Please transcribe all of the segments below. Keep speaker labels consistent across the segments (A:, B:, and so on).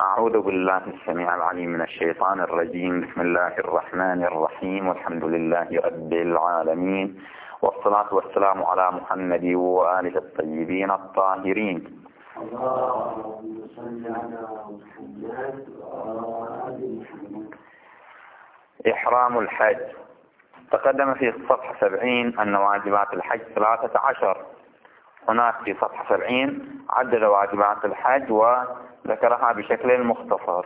A: أعوذ بالله السميع العليم من الشيطان الرجيم. بسم الله الرحمن الرحيم، والحمد لله رب العالمين، والصلاة والسلام على محمد وآله الطيبين الطاهرين.
B: اللهم صل على محمد وآل محمد.
A: إحرام الحج. تقدم في صفحة 70 أن واجبات الحج 13. هناك في صفحة 70 عدد واجبات الحج وذكرها بشكل مختصر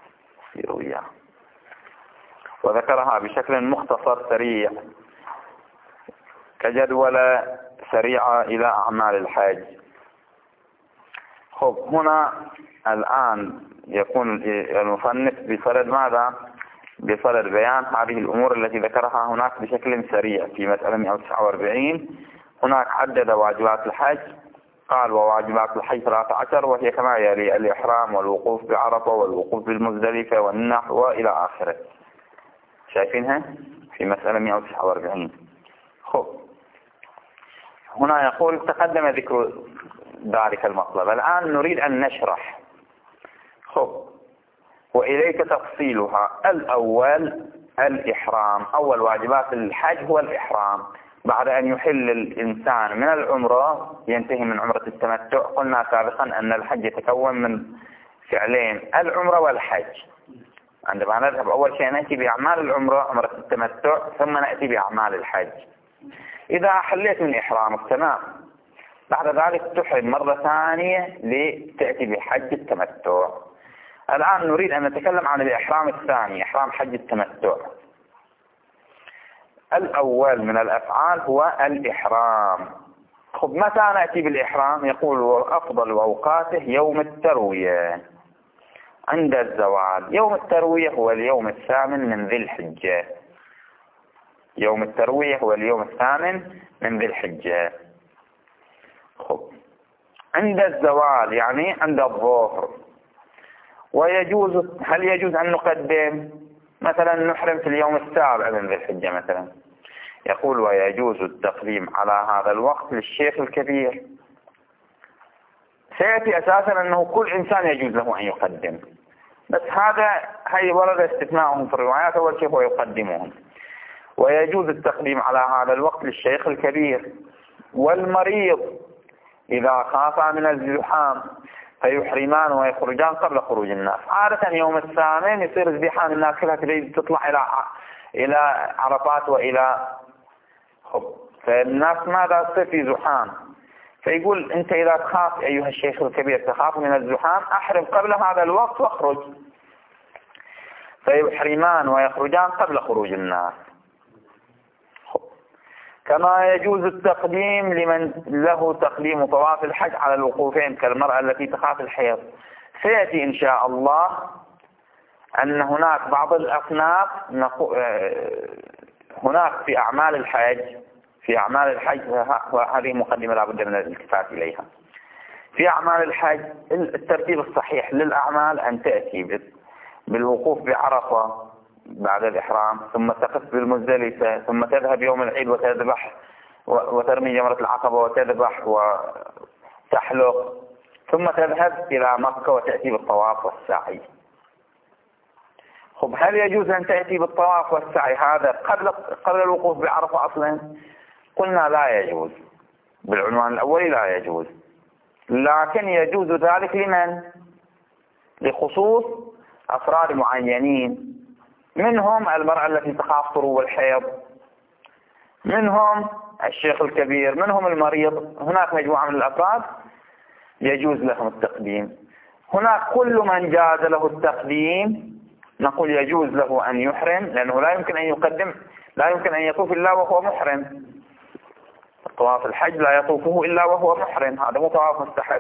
A: سريع كجدولة سريعة إلى أعمال الحج. هنا الآن يكون المصنف بصدد ماذا؟ بصدد بيان هذه الأمور التي ذكرها هناك بشكل سريع في مسألة 149. هناك عدد واجبات الحج، قال وواجبات الحج 13، وهي كما يلي: الإحرام والوقوف بعرفة والوقوف بالمزدلفة والنحر وإلى آخره. شايفينها في مسألة 149. هنا يقول: تقدم ذكر ذلك المطلب، الآن نريد أن نشرح. وإليك تفصيلها. الأول الإحرام. أول واجبات الحج هو الإحرام. بعد أن يحل الإنسان من العمرة ينتهي من عمرة التمتع. قلنا سابقا أن الحج يتكون من فعلين: العمرة والحج. عندما نذهب أول شيء نأتي بأعمال العمرة، عمرة التمتع، ثم نأتي بأعمال الحج. إذا حليت من إحرامك تمام، بعد ذلك تحرم مرة ثانية لتأتي بحج التمتع. الآن نريد أن نتكلم عن الإحرام الثاني، إحرام حج التمتع. الأول من الأفعال هو الإحرام. متى نأتي بالإحرام؟ يقول: أفضل أوقاته يوم التروية عند الزوال. يوم التروية هو اليوم الثامن من ذي الحجة. يوم التروية هو اليوم الثامن من ذي الحجة. عند الزوال يعني عند الظهر. ويجوز، هل يجوز أن نقدم؟ مثلا نحرم في اليوم السابع من ذي الحجة مثلا. يقول: ويجوز التقديم على هذا الوقت للشيخ الكبير. سيأتي أساسا أنه كل إنسان يجوز له أن يقدم، بس هي ورد استثناءهم في الروايات. أول شيء هو يقدمهم. ويجوز التقديم على هذا الوقت للشيخ الكبير والمريض إذا خافا من الزحام فيحرمان ويخرجان قبل خروج الناس. عادة يوم الثامن يصير ازدحام، الناس كلها تطلع إلى عرفات وإلى فالناس ماذا تصير في زحام. فيقول: أنت إذا تخاف أيها الشيخ الكبير، تخاف من الزحام، أحرم قبل هذا الوقت واخرج. فيحرمان ويخرجان قبل خروج الناس. كما يجوز التقديم لمن له تقديم طواف الحج على الوقوفين كالمرأة التي تخاف الحيض. سيأتي إن شاء الله أن هناك بعض الأصناف هناك في أعمال الحج وهذه مقدمة لا بد من الالتفات إليها. في أعمال الحج الترتيب الصحيح للأعمال أن تأتي بالوقوف بعرفة بعد الإحرام، ثم تقف بالمزدلفة، ثم تذهب يوم العيد وتذبح وترمي جمرة العقبة وتذبح وتحلق، ثم تذهب إلى مكة وتأتي بالطواف والسعي. هل يجوز أن تأتي بالطواف والسعي هذا قبل الوقوف بعرفة أصلا؟ قلنا لا يجوز. بالعنوان الأول لا يجوز، لكن يجوز ذلك لمن؟ لخصوص أفراد معينين، منهم المرأة التي تخاف طروب الحيض، منهم الشيخ الكبير، منهم المريض. هناك مجموعة من الأفراد يجوز لهم التقديم. هناك كل من جاز له التقديم نقول يجوز له أن يحرم، لأنه لا يمكن أن يقدم، لا يمكن أن يطوف إلا وهو محرم. طواف الحج لا يطوفه إلا وهو محرم، هذا مو طواف مستحب.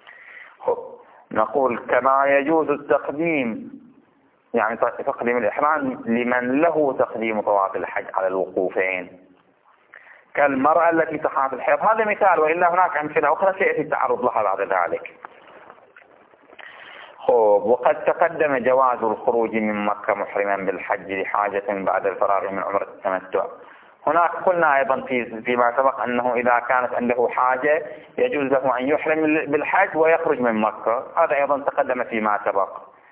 A: نقول كما يجوز التقديم، يعني تقديم الإحرام لمن له تقديم طواف الحج على الوقوفين كالمرأة التي تخاف الحيض. هذا مثال، وإلا هناك أمثلة أخرى سيأتي التعرض لها بعد ذلك. وقد تقدم جواز الخروج من مكة محرما بالحج لحاجة بعد الفراغ من عمرة التمتع. هناك قلنا أيضا فيما سبق أنه إذا كانت عنده حاجة يجوز له أن يحرم بالحج ويخرج من مكة. هذا أيضا تقدم فيما سبق.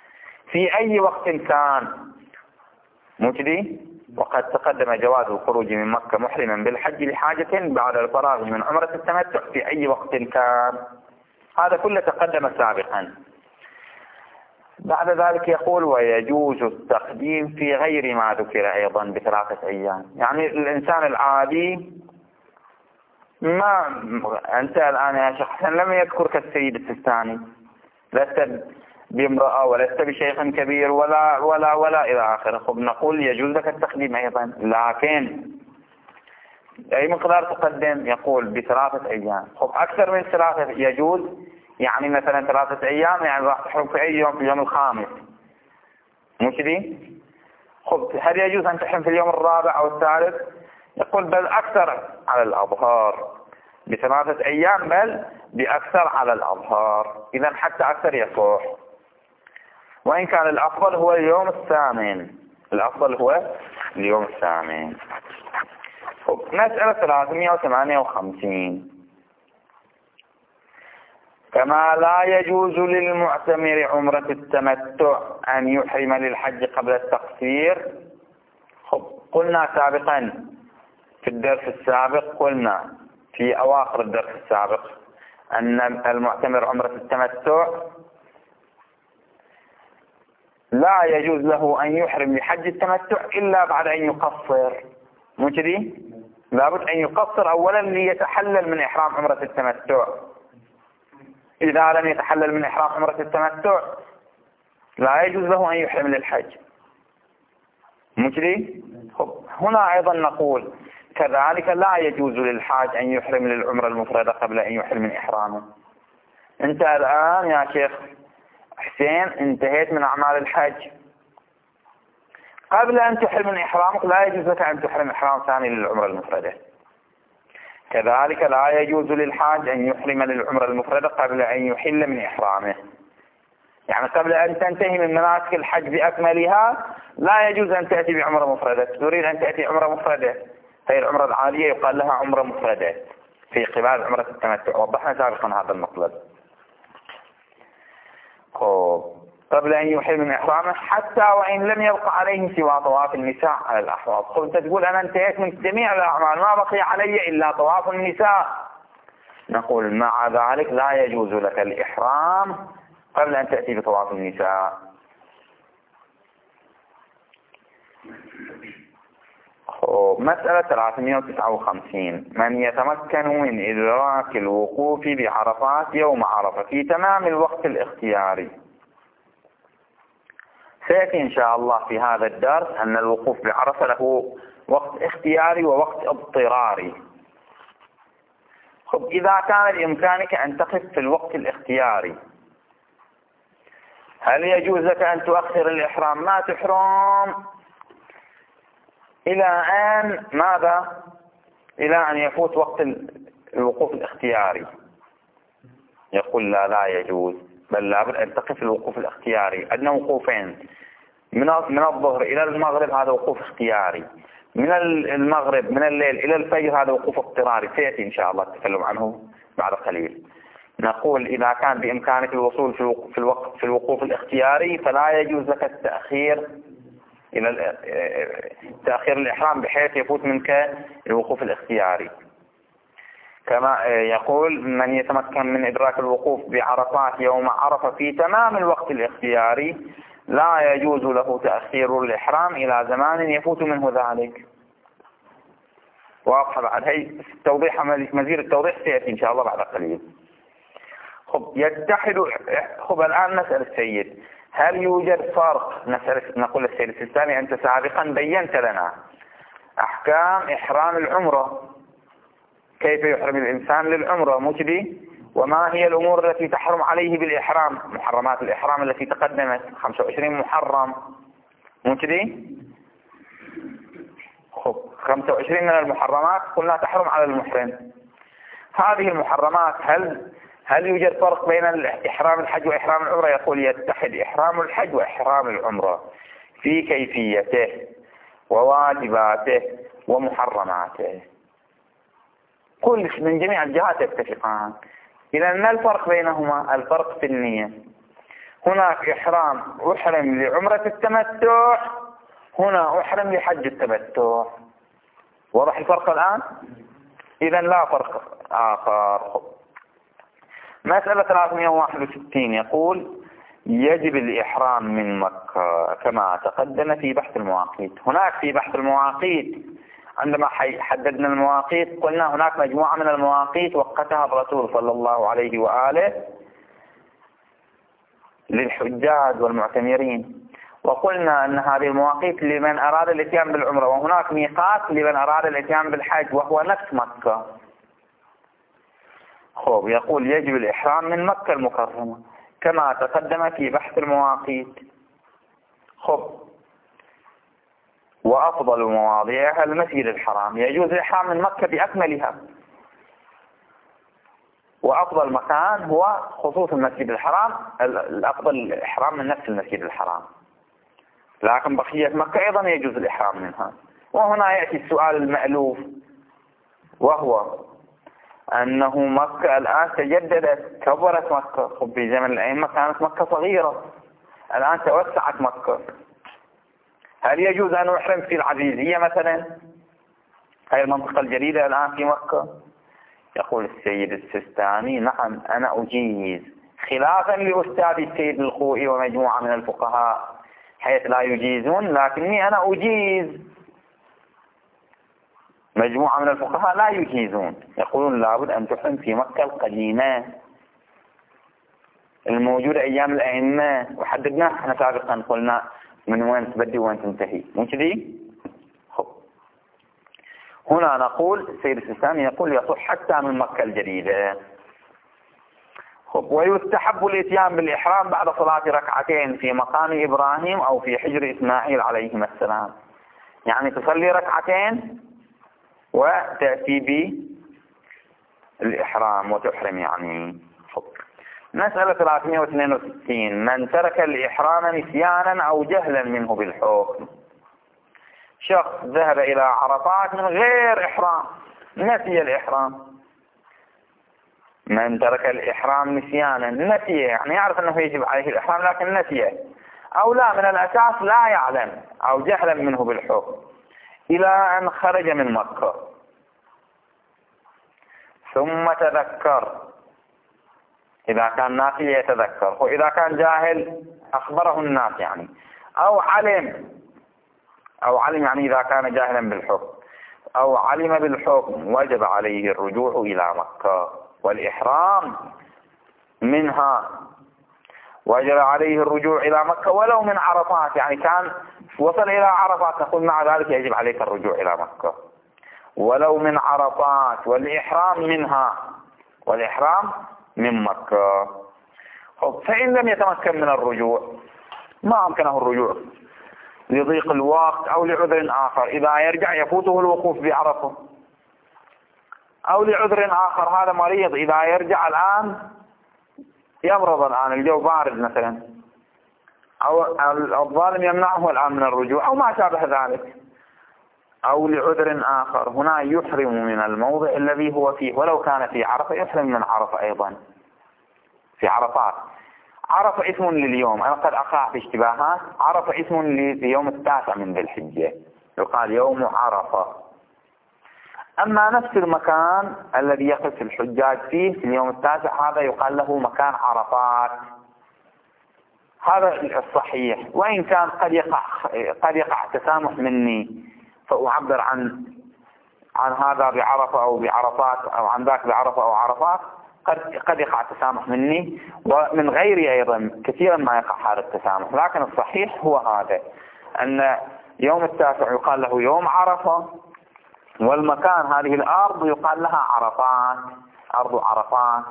A: في أي وقت كان، مو كذي؟ وقد تقدم جواز الخروج من مكة محرما بالحج لحاجة بعد الفراغ من عمرة التمتع في أي وقت كان. هذا كله تقدم سابقا. بعد ذلك يقول ويجوز التقديم في غير ما ذكر أيضا ب3 أيام. يعني الإنسان العادي، ما أنت الآن يا شخص لم يذكرك السيد السيستاني، لست بامرأة ولست بشيخ كبير ولا إلى آخره. خب نقول يجوز لك التقديم أيضا، لكن أي مقدار تقدم؟ يقول ب3 أيام. خب أكثر من 3 يجوز، يعني مثلا 3 أيام يعني راح تحرم في أي يوم، في اليوم الخامس، مو كذي؟ خب هل يجوز أن تحرم في اليوم الرابع أو الثالث؟ يقول بل أكثر على الأظهار ب3 أيام، بل بأكثر على الأظهار. إذا حتى أكثر يصح، وإن كان الأفضل هو اليوم الثامن. الأفضل هو اليوم الثامن. مسألة 358. كما لا يجوز للمعتمر عمرة التمتع أن يحرم للحج قبل التقصير. قلنا سابقا في الدرس السابق، قلنا في أواخر الدرس السابق أن المعتمر عمرة التمتع لا يجوز له أن يحرم لحج التمتع إلا بعد أن يقصر، مو كذي؟ لابد أن يقصر أولا ليتحلل من إحرام عمرة التمتع. إذا لم يتحلل من إحرام عمرة التمتع لا يجوز له أن يحرم للحج، مو كذي؟ هنا أيضا نقول كذلك لا يجوز للحاج أن يحرم للعمرة المفردة قبل أن يحرم من إحرامه. أنت الآن يا شيخ حسين انتهيت من أعمال الحج، قبل أن تحرم من إحرامك لا يجوز لك أن تحرم إحرام ثاني للعمرة المفردة. كذلك لا يجوز للحاج أن يحرم للعمرة المفردة قبل أن يحل من إحرامه. يعني قبل أن تنتهي من مناسك الحج بأكملها لا يجوز أن تأتي بعمرة مفردة. تريد أن تأتي عمرة مفردة، هي العمرة العادية يقال لها عمرة مفردة في قبال عمرة التمتع. وضحنا سابقا هذا المطلب. قبل أن يحرم من إحرامه حتى وإن لم يبقى عليه سوى طواف النساء على الأحواض. أنت تقول أنا انتهيت من جميع الأعمال ما بقي علي إلا طواف النساء، نقول مع ذلك لا يجوز لك الإحرام قبل أن تأتي بطواف النساء. مسألة 359. من يتمكن من إدراك الوقوف بعرفات يوم عرفة في تمام الوقت الاختياري. سيأتي إن شاء الله في هذا الدرس أن الوقوف بعرفة له وقت اختياري ووقت اضطراري. إذا كان بإمكانك أن تقف في الوقت الاختياري هل يجوز لك أن تؤخر الإحرام؟ ما تحرم إلى أن ماذا؟ إلى أن يفوت وقت الوقوف الاختياري. يقول لا يجوز، بل لابد أن تقف الوقوف الاختياري. عندنا وقوفين، من الظهر إلى المغرب هذا وقوف اختياري، من المغرب من الليل إلى الفجر هذا وقوف اضطراري. سيأتي إن شاء الله التكلم عنه بعد قليل. نقول إذا كان بإمكانك الوصول في الوقوف الاختياري فلا يجوز لك التأخير إلى تأخير الإحرام بحيث يفوت منك الوقوف الاختياري. كما يقول من يتمكن من إدراك الوقوف بعرفات يوم عرفة في تمام الوقت الاختياري لا يجوز له تأخير الإحرام إلى زمان يفوت منه ذلك. واضح بعد؟ هي التوضيح، مزيد التوضيح سيأتي إن شاء الله بعد قليل. يتحد. الآن نسأل السيد هل يوجد فرق؟ نقول السيد السيستاني أنت سابقا بينت لنا أحكام إحرام العمرة، كيف يحرم الإنسان للعمرة، مو كذي؟ وما هي الأمور التي تحرم عليه بالإحرام، محرمات الإحرام التي تقدمت 25 محرم، مو كذي؟ 25 من المحرمات قلنا تحرم على المحرم. هذه المحرمات هل يوجد فرق بين إحرام الحج وإحرام العمرة؟ يقول يتحد إحرام الحج وإحرام العمرة في كيفيته وواجباته ومحرماته، كل من جميع الجهات يتفقان. إذا ما الفرق بينهما؟ الفرق في النية. هناك إحرام أحرم لعمرة التمتع، هنا أحرم لحج التمتع. واضح الفرق الآن؟ إذا لا فرق آخر. مسألة 361 يقول يجب الإحرام من مكة كما تقدم في بحث المواقيت. هناك في بحث المواقيت عندما حددنا المواقيت قلنا هناك مجموعة من المواقيت وقتها الرسول صلى الله عليه وآله للحجاج والمعتمرين، وقلنا أن هذه المواقيت لمن أراد الاتيان بالعمرة، وهناك ميقات لمن أراد الاتيان بالحج وهو نفس مكة. خب يقول يجب الإحرام من مكة المكرمة كما تقدم في بحث المواقيت. خب وأفضل مواضيعها المسجد الحرام، يجوز الإحرام من مكة بأكملها، وأفضل مكان هو خصوص المسجد الحرام، الأفضل الإحرام من نفس المسجد الحرام، لكن بقية مكة أيضا يجوز الإحرام منها. وهنا يأتي السؤال المألوف، وهو أنه مكة الآن تجددت، كبرت مكة. خب في زمن الأئمة كانت مكة صغيرة، الآن توسعت مكة. هل يجوز أن أحرم في العزيزية مثلا، هذه المنطقة الجديدة الآن في مكة؟ يقول السيد السيستاني نعم أنا أجيز، خلافا لأستاذي السيد الخوئي ومجموعة من الفقهاء حيث لا يجيزون، لكني أنا أجيز. مجموعة من الفقهاء لا يجيزون، يقولون لابد أن تحرم في مكة القديمة الموجودة أيام الأئمة، وحددناها احنا سابقا قلنا من وين تبدي وين تنتهي، مو كذي؟ هنا نقول السيد السيستاني يقول يصح حتى من مكة الجديدة. ويستحب الاتيان بالإحرام بعد صلاة ركعتين في مقام إبراهيم أو في حجر إسماعيل عليهما السلام، يعني تصلي ركعتين وتأتي بالإحرام وتحرم يعني. مسألة 362 من ترك الإحرام نسيانا أو جهلا منه بالحكم. شخص ذهب إلى عرفات من غير إحرام، نسي الإحرام. من ترك الإحرام نسيانا، نسيه يعني يعرف أنه يجب عليه الإحرام لكن نسيه، أو لا من الأساس لا يعلم، أو جهلا منه بالحكم، إلى أن خرج من مكة ثم تذكر. إذا كان ناسي يتذكر، وإذا كان جاهل أخبره الناس يعني، أو علم يعني إذا كان جاهلا بالحكم أو علم بالحكم وجب عليه الرجوع إلى مكة والإحرام منها، وجب عليه الرجوع إلى مكة ولو من عرفات، يعني كان وصل إلى عرفات نقول مع ذلك يجب عليك الرجوع إلى مكة ولو من عرفات، والإحرام منها، والإحرام من مكة. فإن لم يتمكن من الرجوع، ما أمكنه الرجوع لضيق الوقت أو لعذر آخر، إذا يرجع يفوته الوقوف بعرفة، أو لعذر آخر هذا مريض إذا يرجع الآن يمرض، الآن الجو بارد مثلا، أو الظالم يمنعه الآن من الرجوع أو ما شابه ذلك، أو لعذر آخر، هنا يحرم من الموضع الذي هو فيه، ولو كان في عرفة يحرم من عرفة أيضا في عرفات. عرفة اسم لليوم، أنا قد أقع في اشتباهات، عرفة اسم ليوم 9 من ذي الحجة، يقال يوم عرفة. أما نفس المكان الذي يقف الحجاج فيه في اليوم 9 هذا يقال له مكان عرفات، هذا الصحيح. وإن كان قد يقع تسامح مني فأعبر عن هذا بعرفة أو بعرفات، أو عن ذاك بعرفة أو عرفات، قد يقع تسامح مني ومن غيري أيضا، كثيرا ما يقع هذا التسامح، لكن الصحيح هو هذا، أن يوم 9 يقال له يوم عرفة، والمكان هذه الأرض يقال لها عرفات، أرض عرفات.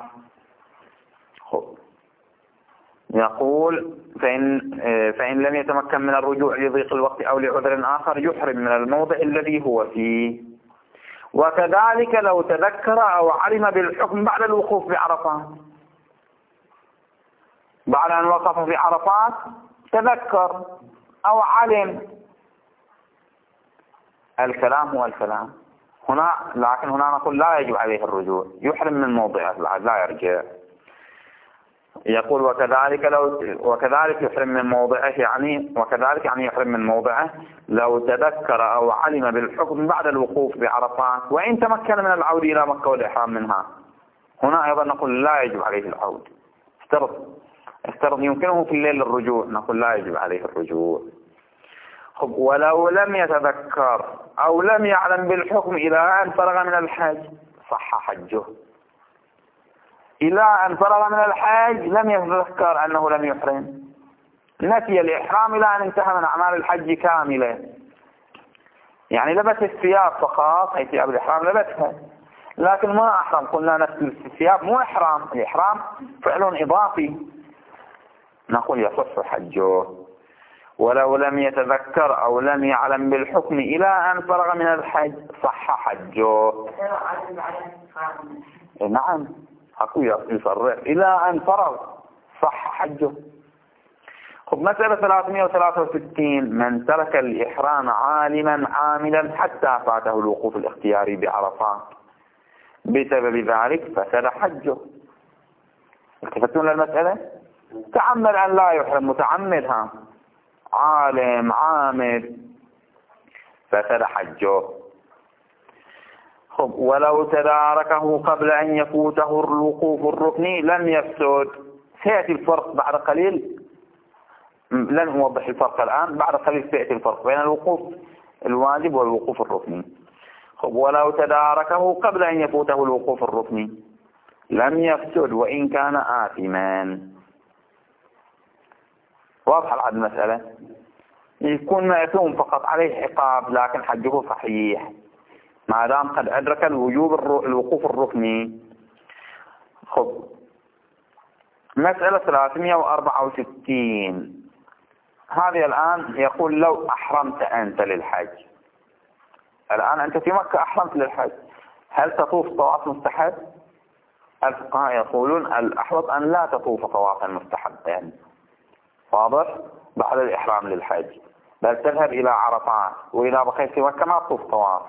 A: يقول فإن لم يتمكن من الرجوع لضيق الوقت أو لعذر آخر يحرم من الموضع الذي هو فيه. وكذلك لو تذكر أو علم بالحكم بعد الوقوف بعرفات، بعد أن وقف في عرفات تذكر أو علم، الكلام هو الكلام هنا، لكن هنا نقول لا يجب عليه الرجوع، يحرم من موضعه لا يرجع. يقول وكذلك يحرم من موضعه، وكذلك يحرم من موضعه لو تذكر أو علم بالحكم بعد الوقوف بعرفات وإن تمكن من العود إلى مكة والإحرام منها. هنا أيضا نقول لا يجب عليه العود. افترض يمكنه في الليل الرجوع، نقول لا يجب عليه الرجوع. ولو لم يتذكر أو لم يعلم بالحكم إلى أن فرغ من الحج صح حجه. إلى أن فرغ من الحج لم يتذكر أنه لم يحرم، نسي الإحرام إلى أن انتهى من أعمال الحج كاملة. يعني لبس الثياب فقط، هي ثياب الإحرام لبسها لكن ما أحرم. قلنا نفس الثياب مو إحرام، الإحرام فعل إضافي، نقول يصح حجه. ولو لم يتذكر أو لم يعلم بالحكم إلى أن فرغ من الحج صح حجه. نعم أقول يصرح إلى أن فرغ صح حجه. مسألة 363 من ترك الإحرام عالما عاملا حتى فاته الوقوف الاختياري بعرفات بسبب ذلك فسد حجه. التفتون للمسألة؟ تعمد أن لا يحرم، متعمدها عالم عامل فسد حجه. ولو تداركه قبل أن يفوته الوقوف الركني لم يفسد. سيأتي الفرق بعد قليل، لن أوضح الفرق الآن، بعد قليل سيأتي الفرق بين الوقوف الواجب والوقوف الركني. ولو تداركه قبل أن يفوته الوقوف الركني لم يفسد وإن كان آثما. واضح على المسألة؟ يكون مأثوم فقط عليه عقاب لكن حجه صحيح ما دام قد أدرك الوقوف الركني. مسألة 364 هذه الآن يقول لو أحرمت أنت للحج، الآن أنت في مكة أحرمت للحج، هل تطوف طواف مستحب؟ الفقهاء يقولون الأحوط أن لا تطوف طوافا مستحبا، واضح، بعد الإحرام للحج، بل تذهب إلى عرفات، وإذا بقيت في مكة ما تطوف طواف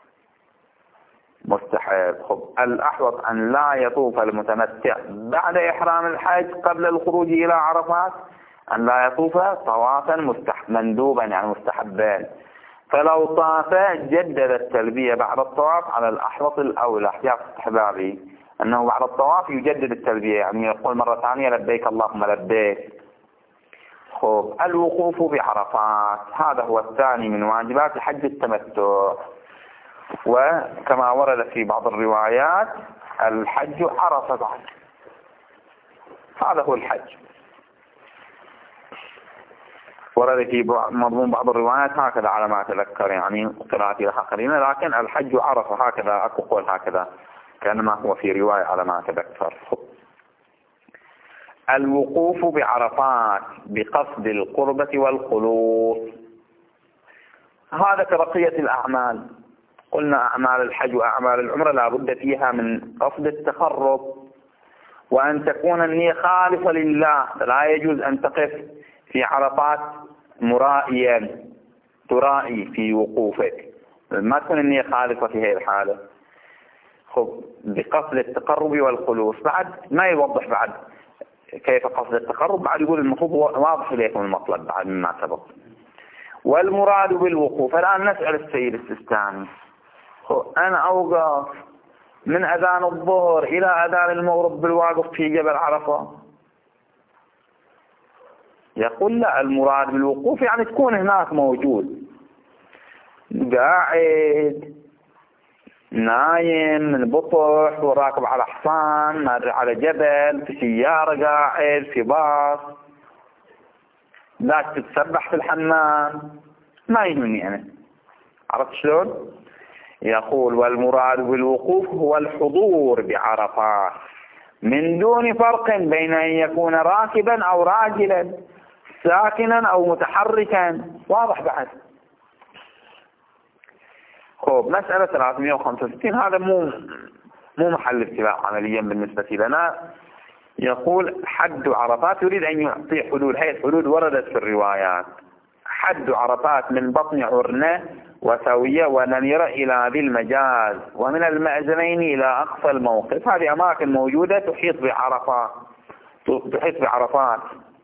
A: مستحب. الأحوط أن لا يطوف المتمتع بعد إحرام الحج قبل الخروج إلى عرفات، أن لا يطوف طوافا مندوبا يعني مستحبا. فلو طاف جدد التلبية بعد الطواف على الأحوط الأولى احتياط استحبابي، أنه بعد الطواف يجدد التلبية، يعني يقول مرة ثانية لبيك اللهم لبيك. الوقوف بعرفات هذا هو الثاني من واجبات حج التمتع، وكما ورد في بعض الروايات الحج عرفة بعد، هذا هو الحج. ورد في مضمون بعض الروايات هكذا على ما أتذكر، يعني قراءتي لها قليلا، لكن الحج عرفة هكذا، أكو قول هكذا كأنما هو في رواية على ما أتذكر. الوقوف بعرفات بقصد القربة والخلوص، هذا كبقية الأعمال. قلنا أعمال الحج وأعمال العمرة لا بد فيها من قصد التقرب، وأن تكون النية خالصة لله، لا يجوز أن تقف في عرفات مرائيا ترائي في وقوفك، ما تكون النية خالصة في هذه الحالة. بقصد التقرب والخلوص، بعد ما يوضح بعد كيف قصد التقرب، بعد يقول المفروض واضح إليكم المطلب بعد مما سبق. والمراد بالوقوف، الآن نسأل السيد السيستاني، أنا أوقف من أذان الظهر إلى أذان المغرب بالواقف في جبل عرفة؟ يقول لا، المراد بالوقوف يعني تكون هناك موجود، قاعد نايم من بطح وراكب على حصان، مر على جبل، في سيارة قاعد، في باص، لا تتسبح في الحمام، ما يهمني أنا. عرفت شلون؟ يقول والمراد بالوقوف هو الحضور بعرفات من دون فرق بين أن يكون راكبا أو راجلا، ساكنا أو متحركا. واضح بعد؟ مسألة 365 هذا مو محل اتفاق عمليا بالنسبة لنا. يقول حد عرفات، يريد أن يعطي حدود، هي الحدود وردت في الروايات. حد عرفات من بطن عرنة وسوية ونميرة إلى ذي المجاز، ومن المأزمين إلى أقصى الموقف، هذه أماكن موجودة تحيط بعرفات، تحيط بعرفات.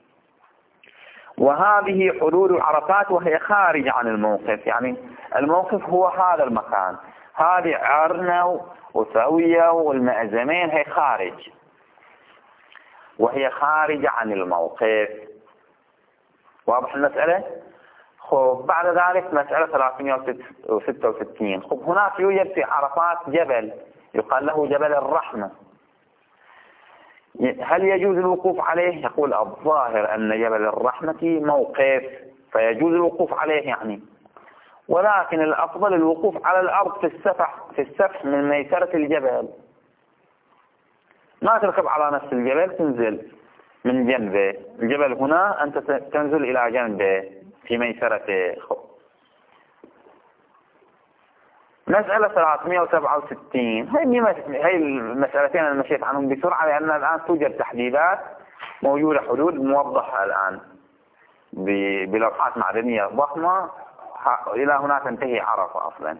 A: وهذه حدود عرفات وهي خارج عن الموقف، يعني الموقف هو هذا المكان، هذه عرنة وسوية والمأزمين هي خارج، وهي خارجة عن الموقف. واضح المسألة؟ خب بعد ذلك مسألة 366. خب هناك يوجد في عرفات جبل يقال له جبل الرحمة، هل يجوز الوقوف عليه؟ يقول الظاهر أن جبل الرحمة موقف فيجوز الوقوف عليه يعني، ولكن الأفضل الوقوف على الأرض في السفح من ميسرة الجبل، ما تركب على نفس الجبل، تنزل من جنبه، الجبل هنا أنت تنزل إلى جنبه في ميسرته. مسألة 367 هي المسألتين اللي مشيت عنهم بسرعة، لأن الآن توجد تحديدات موجودة، حدود موضحة الآن بلوحات معدنية ضخمة. إلى هنا تنتهي عرفة أصلا.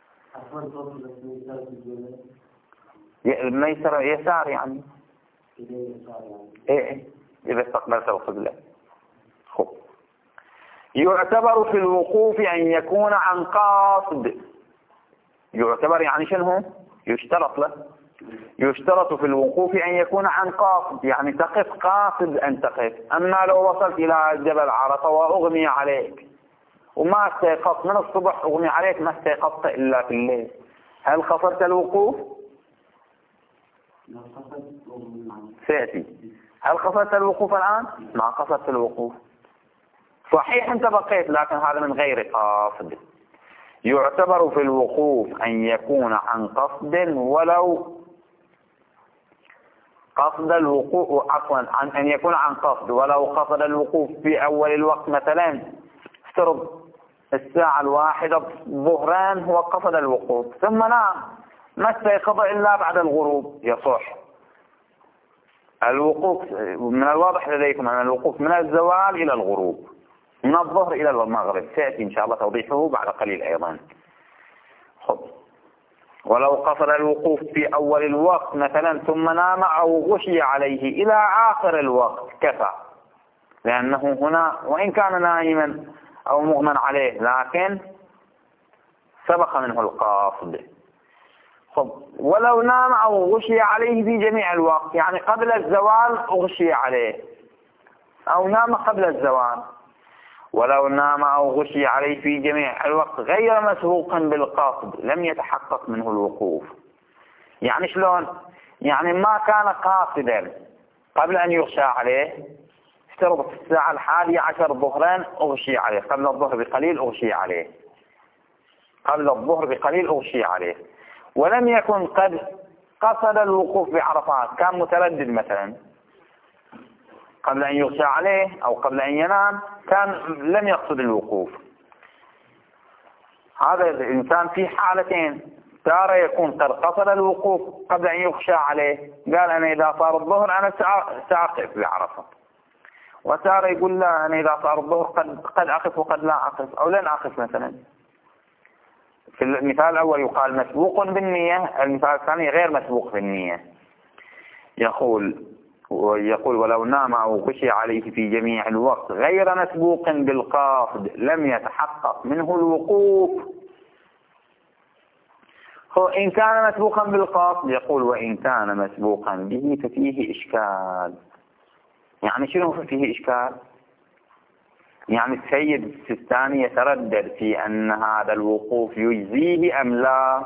A: الميسرة يسار يعني، إيه إذا استقبلت القبلة. خب يعتبر في الوقوف أن يكون عن قاصد. يعتبر يعني شنو؟ يشترط له، يشترط في الوقوف أن يكون عن قاصد، يعني تقف قاصد أن تقف. أما لو وصلت إلى جبل عرفة وأغمي عليك وما استيقظت من الصبح، أغمي عليك ما استيقظت إلا في الليل، هل قصدت الوقوف؟ سيأتي. هل قصدت الوقوف الآن؟ ما قصدت الوقوف. صحيح أنت بقيت، لكن هذا من غير قاصد. يعتبر في الوقوف أن يكون عن قصد ولو قصد الوقوف، عفوا عن أن يكون عن قصد ولو قصد الوقوف في أول الوقت. مثلا افترض الساعة 1 ظهران هو قصد الوقوف، ثم نام ما استيقظ إلا بعد الغروب، يصح الوقوف. من الواضح لديكم أن الوقوف من الزوال إلى الغروب، من الظهر إلى المغرب، سيأتي إن شاء الله توضيحه بعد قليل أيضا. خب ولو قصد الوقوف في أول الوقت مثلا ثم نام أو غشي عليه إلى آخر الوقت كفى، لأنه هنا وإن كان نائما أو مغمى عليه لكن سبق منه القاصد. خب ولو نام أو غشي عليه في جميع الوقت، يعني قبل الزوال أغشي عليه أو نام قبل الزوال. ولو نام أو غشي عليه في جميع الوقت غير مسبوق بالقاصد لم يتحقق منه الوقوف. يعني شلون؟ يعني ما كان قاصدا قبل أن يغشى عليه، افترض في الساعة 11 ظهرا أغشي عليه، قبل الظهر بقليل أغشي عليه، قبل الظهر بقليل أغشي عليه، ولم يكن قد قصد الوقوف بعرفات، كان متردد مثلا قبل أن يغشى عليه أو قبل أن ينام، كان لم يقصد الوقوف. هذا الإنسان في حالتين، تارة يكون قد قصد الوقوف قبل أن يغشى عليه، قال أنا إذا صار الظهر أنا سأقف بعرفة، وتارة يقول لا أنا إذا صار الظهر قد أقف وقد لا أقف أو لن أقف مثلا. في المثال الأول يقال مسبوق بالنية، المثال الثاني غير مسبوق بالنية. يقول ولو نام أو غشي عليه في جميع الوقت غير مسبوق بالقاصد لم يتحقق منه الوقوف. إن كان مسبوقا بالقاصد، يقول وإن كان مسبوقا به ففيه إشكال. يعني شنو فيه إشكال؟ يعني السيد السيستاني يتردد في أن هذا الوقوف يجزيه أم لا،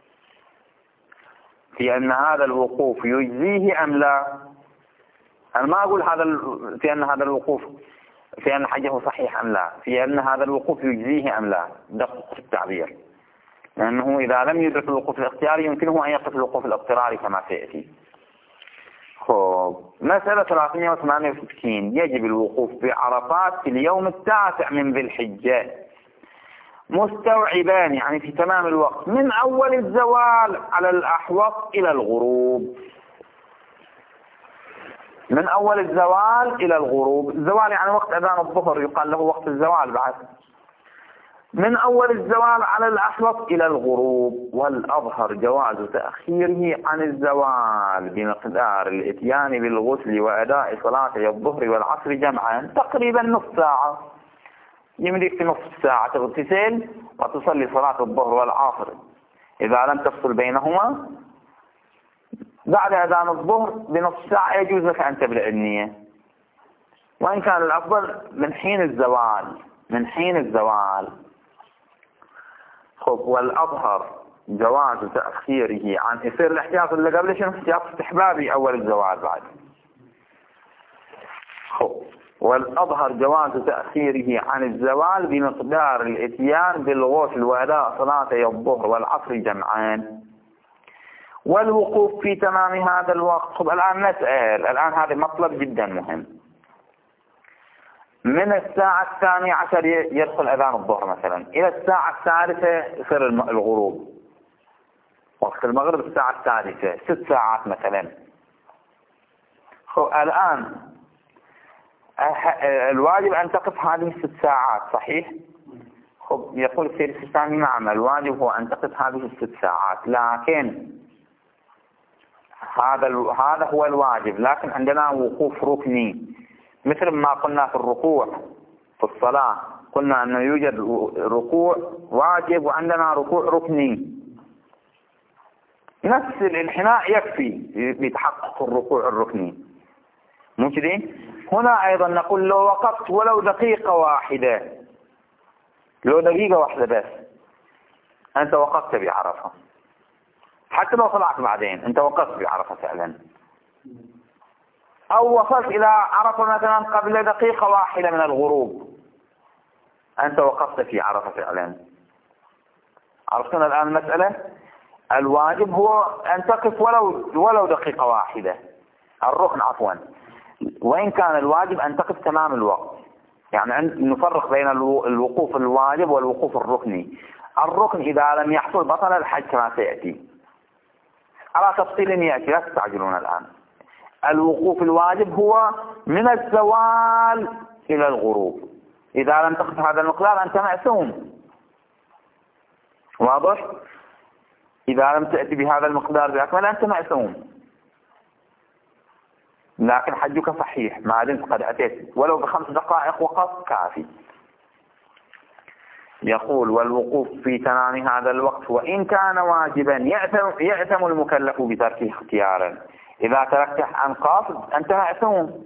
A: في أن هذا الوقوف يجزيه أم لا. أنا ما أقول في أن هذا الوقوف في أن حجه صحيح أم لا، في أن هذا الوقوف يجزيه أم لا، دقق في التعبير، لأنه إذا لم يدرك الوقوف الاختياري يمكنه أن يقف الوقوف الاضطراري كما سيأتي. مسألة 368 يجب الوقوف بعرفات في اليوم 9 من ذي الحجة مستوعبان، يعني في تمام الوقت، من أول الزوال على الأحوط إلى الغروب. من أول الزوال إلى الغروب، الزوال يعني وقت أذان الظهر يقال له وقت الزوال بعد، من أول الزوال على الأحوط إلى الغروب. والأظهر جواز تأخيره عن الزوال بمقدار الإتيان بالغسل وأداء صلاتي الظهر والعصر جمعا، تقريبا نصف ساعة. يمديك في نصف ساعة تغتسل وتصلي صلاة الظهر والعصر إذا لم تفصل بينهما. بعد أذان الظهر بنصف ساعة يجوز لك أن تبدأ النية، وإن كان الأفضل من حين الزوال. من حين الزوال. خب، والأظهر جواز تأخيره عن يصير الاحتياط اللي قبل شنو؟ احتياط استحبابي أول الزوال بعد. خب، والأظهر جواز تأخيره عن الزوال بمقدار الإتيان بالغسل وأداء صلاتي الظهر والعصر جمعان، والوقوف في تمام هذا الوقت. خب، الآن نسأل، الآن هذا مطلب جدا مهم. من الساعة 12 يدخل أذان الظهر مثلا إلى الساعة 3 يصير الغروب. وقت المغرب الساعة 3، 6 ساعات مثلا. الآن الواجب أن تقف هذه 6 ساعات، صحيح؟ يقول السيد السيستاني نعم، الواجب هو أن تقف هذه 6 ساعات، لكن هذا هو الواجب. لكن عندنا وقوف ركني، مثل ما قلنا في الركوع في الصلاة، قلنا أنه يوجد ركوع واجب وعندنا ركوع ركني. نفس الانحناء يكفي لتحقق الركوع الركني، مو كذا؟ هنا أيضا نقول لو وقفت ولو دقيقة واحدة، لو دقيقة واحدة بس، أنت وقفت بعرفة، حتى لو طلعت بعدين أنت وقفت بعرفة فعلا. أو وصلت إلى عرفة مثلا قبل دقيقة واحدة من الغروب، أنت وقفت في عرفة فعلا. عرفتنا الآن المسألة؟ الواجب هو أن تقف ولو دقيقة واحدة، الركن عفوا، وإن كان الواجب أن تقف تمام الوقت. يعني نفرق بين الوقوف الواجب والوقوف الركني. الركن إذا لم يحصل بطل الحج كما سيأتي على تفصيل يأتي، لا تستعجلون الآن. الوقوف الواجب هو من الزوال إلى الغروب، إذا لم تقف هذا المقدار أنت معصوم. واضح؟ إذا لم تأتي بهذا المقدار بأكمل أنت معصوم، لكن حجك صحيح ما دمت قد أتيت ولو ب5 دقائق وقف كافي. يقول والوقوف في تمام هذا الوقت وإن كان واجبا يأثم المكلف بتركه اختيارا. إذا تركته عن قاصد أنت معصوم،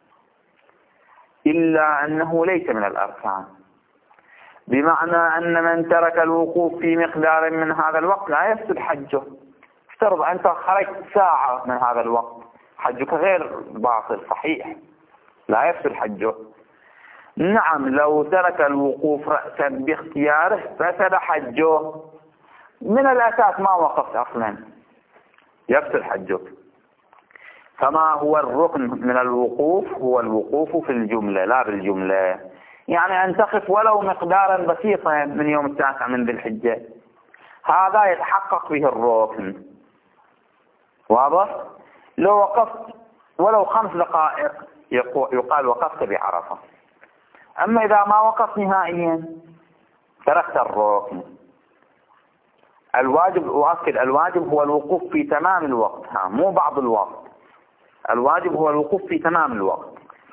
A: إلا أنه ليس من الأركان، بمعنى أن من ترك الوقوف في مقدار من هذا الوقت لا يفسد حجه. افترض أنت خرجت ساعة من هذا الوقت، حجك غير باطل صحيح، لا يفسد حجه. نعم، لو ترك الوقوف رأسا باختياره فسد حجه، من الأساس ما وقفت أصلا، يفسد حجه. فما هو الركن من الوقوف؟ هو الوقوف في الجملة لا بالجملة، يعني أن تقف ولو مقدارا بسيطا من يوم 9 من ذي الحجة، هذا يتحقق به الركن. واضح؟ لو وقفت ولو 5 دقائق يقال وقفت بعرفة. أما إذا ما وقفت نهائيا تركت الركن. الواجب، وأكد، الواجب هو الوقوف في تمام الوقت، مو بعض الوقت. الواجب هو الوقوف في تمام الوقت،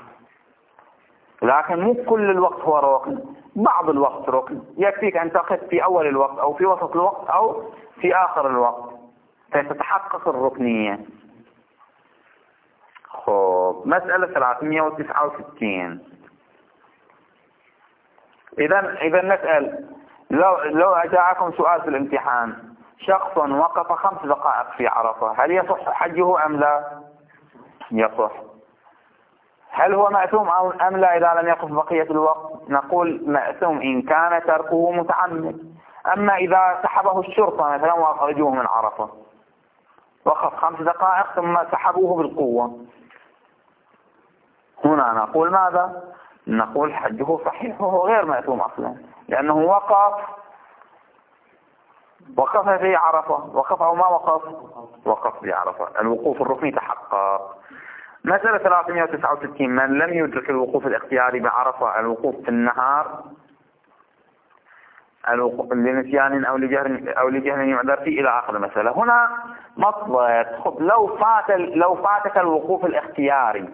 A: لكن مو كل الوقت هو ركن، بعض الوقت ركن. يكفيك أن تقف في أول الوقت أو في وسط الوقت أو في آخر الوقت فتتحقق الركنية. خب، مسألة 369. إذا نسأل، لو جاءكم سؤال في الامتحان، شخص وقف 5 دقائق في عرفة، هل يصح حجه أم لا؟ يصح. هل هو مأثوم أم لا إذا لم يقف بقية الوقت؟ نقول مأثوم إن كان تركه متعمد. أما إذا سحبه الشرطة مثلا وأخرجوه من عرفة، وقف 5 دقائق ثم سحبوه بالقوة، هنا نقول ماذا؟ نقول حجه صحيح وهو غير مأثوم أصلا، لأنه وقف في عرفة. وقف أو ما وقف في عرفة، الوقوف الركني تحقق. مسألة 369. من لم يدرك الوقوف الاختياري بعرفة، الوقوف في النهار لنسيان أو لجهل يعذر فيه إلى آخر المسألة. هنا مطلق. خب لو فاتك الوقوف الاختياري،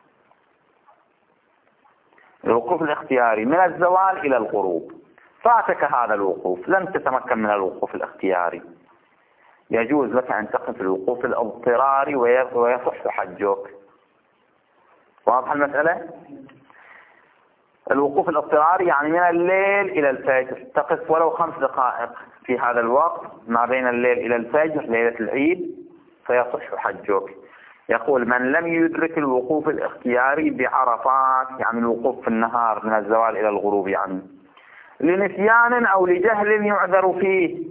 A: الوقوف الاختياري من الزوال إلى الغروب، فاتك هذا الوقوف، لم تتمكن من الوقوف الاختياري، يجوز لك أن تقف الوقوف الاضطراري ويصح حجك. واضح المسألة؟ الوقوف الاضطراري يعني من الليل إلى الفجر، تقف ولو 5 دقائق في هذا الوقت ما بين الليل إلى الفجر ليلة العيد فيصح حجك. يقول من لم يدرك الوقوف الاختياري بعرفات، يعني الوقوف في النهار من الزوال إلى الغروب، يعني لنسيان أو لجهل يعذر فيه،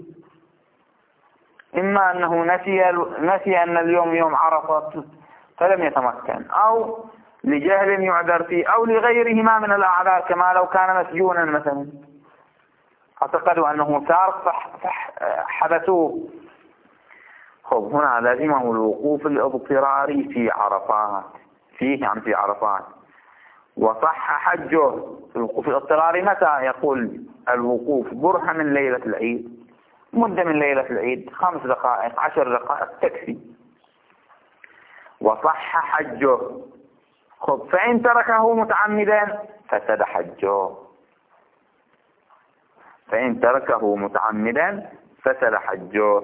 A: إما أنه نسي أن اليوم يوم عرفة فلم يتمكن، أو لجهل يعذر فيه، أو لغيرهما من الأعذار، كما لو كان مسجونا مثلا اعتقدوا أنه سارق فحبسوه. خب هنا لازمه الوقوف الاضطراري في عرفات، في عرفات، وصح حجه. الوقوف الاضطراري متى؟ يقول الوقوف برهة من ليلة العيد، مدة من ليلة العيد 5 دقائق 10 دقائق تكفي، وصح حجه. خب فإن تركه متعمدا فسد حجه، فإن تركه متعمدا فسد حجه.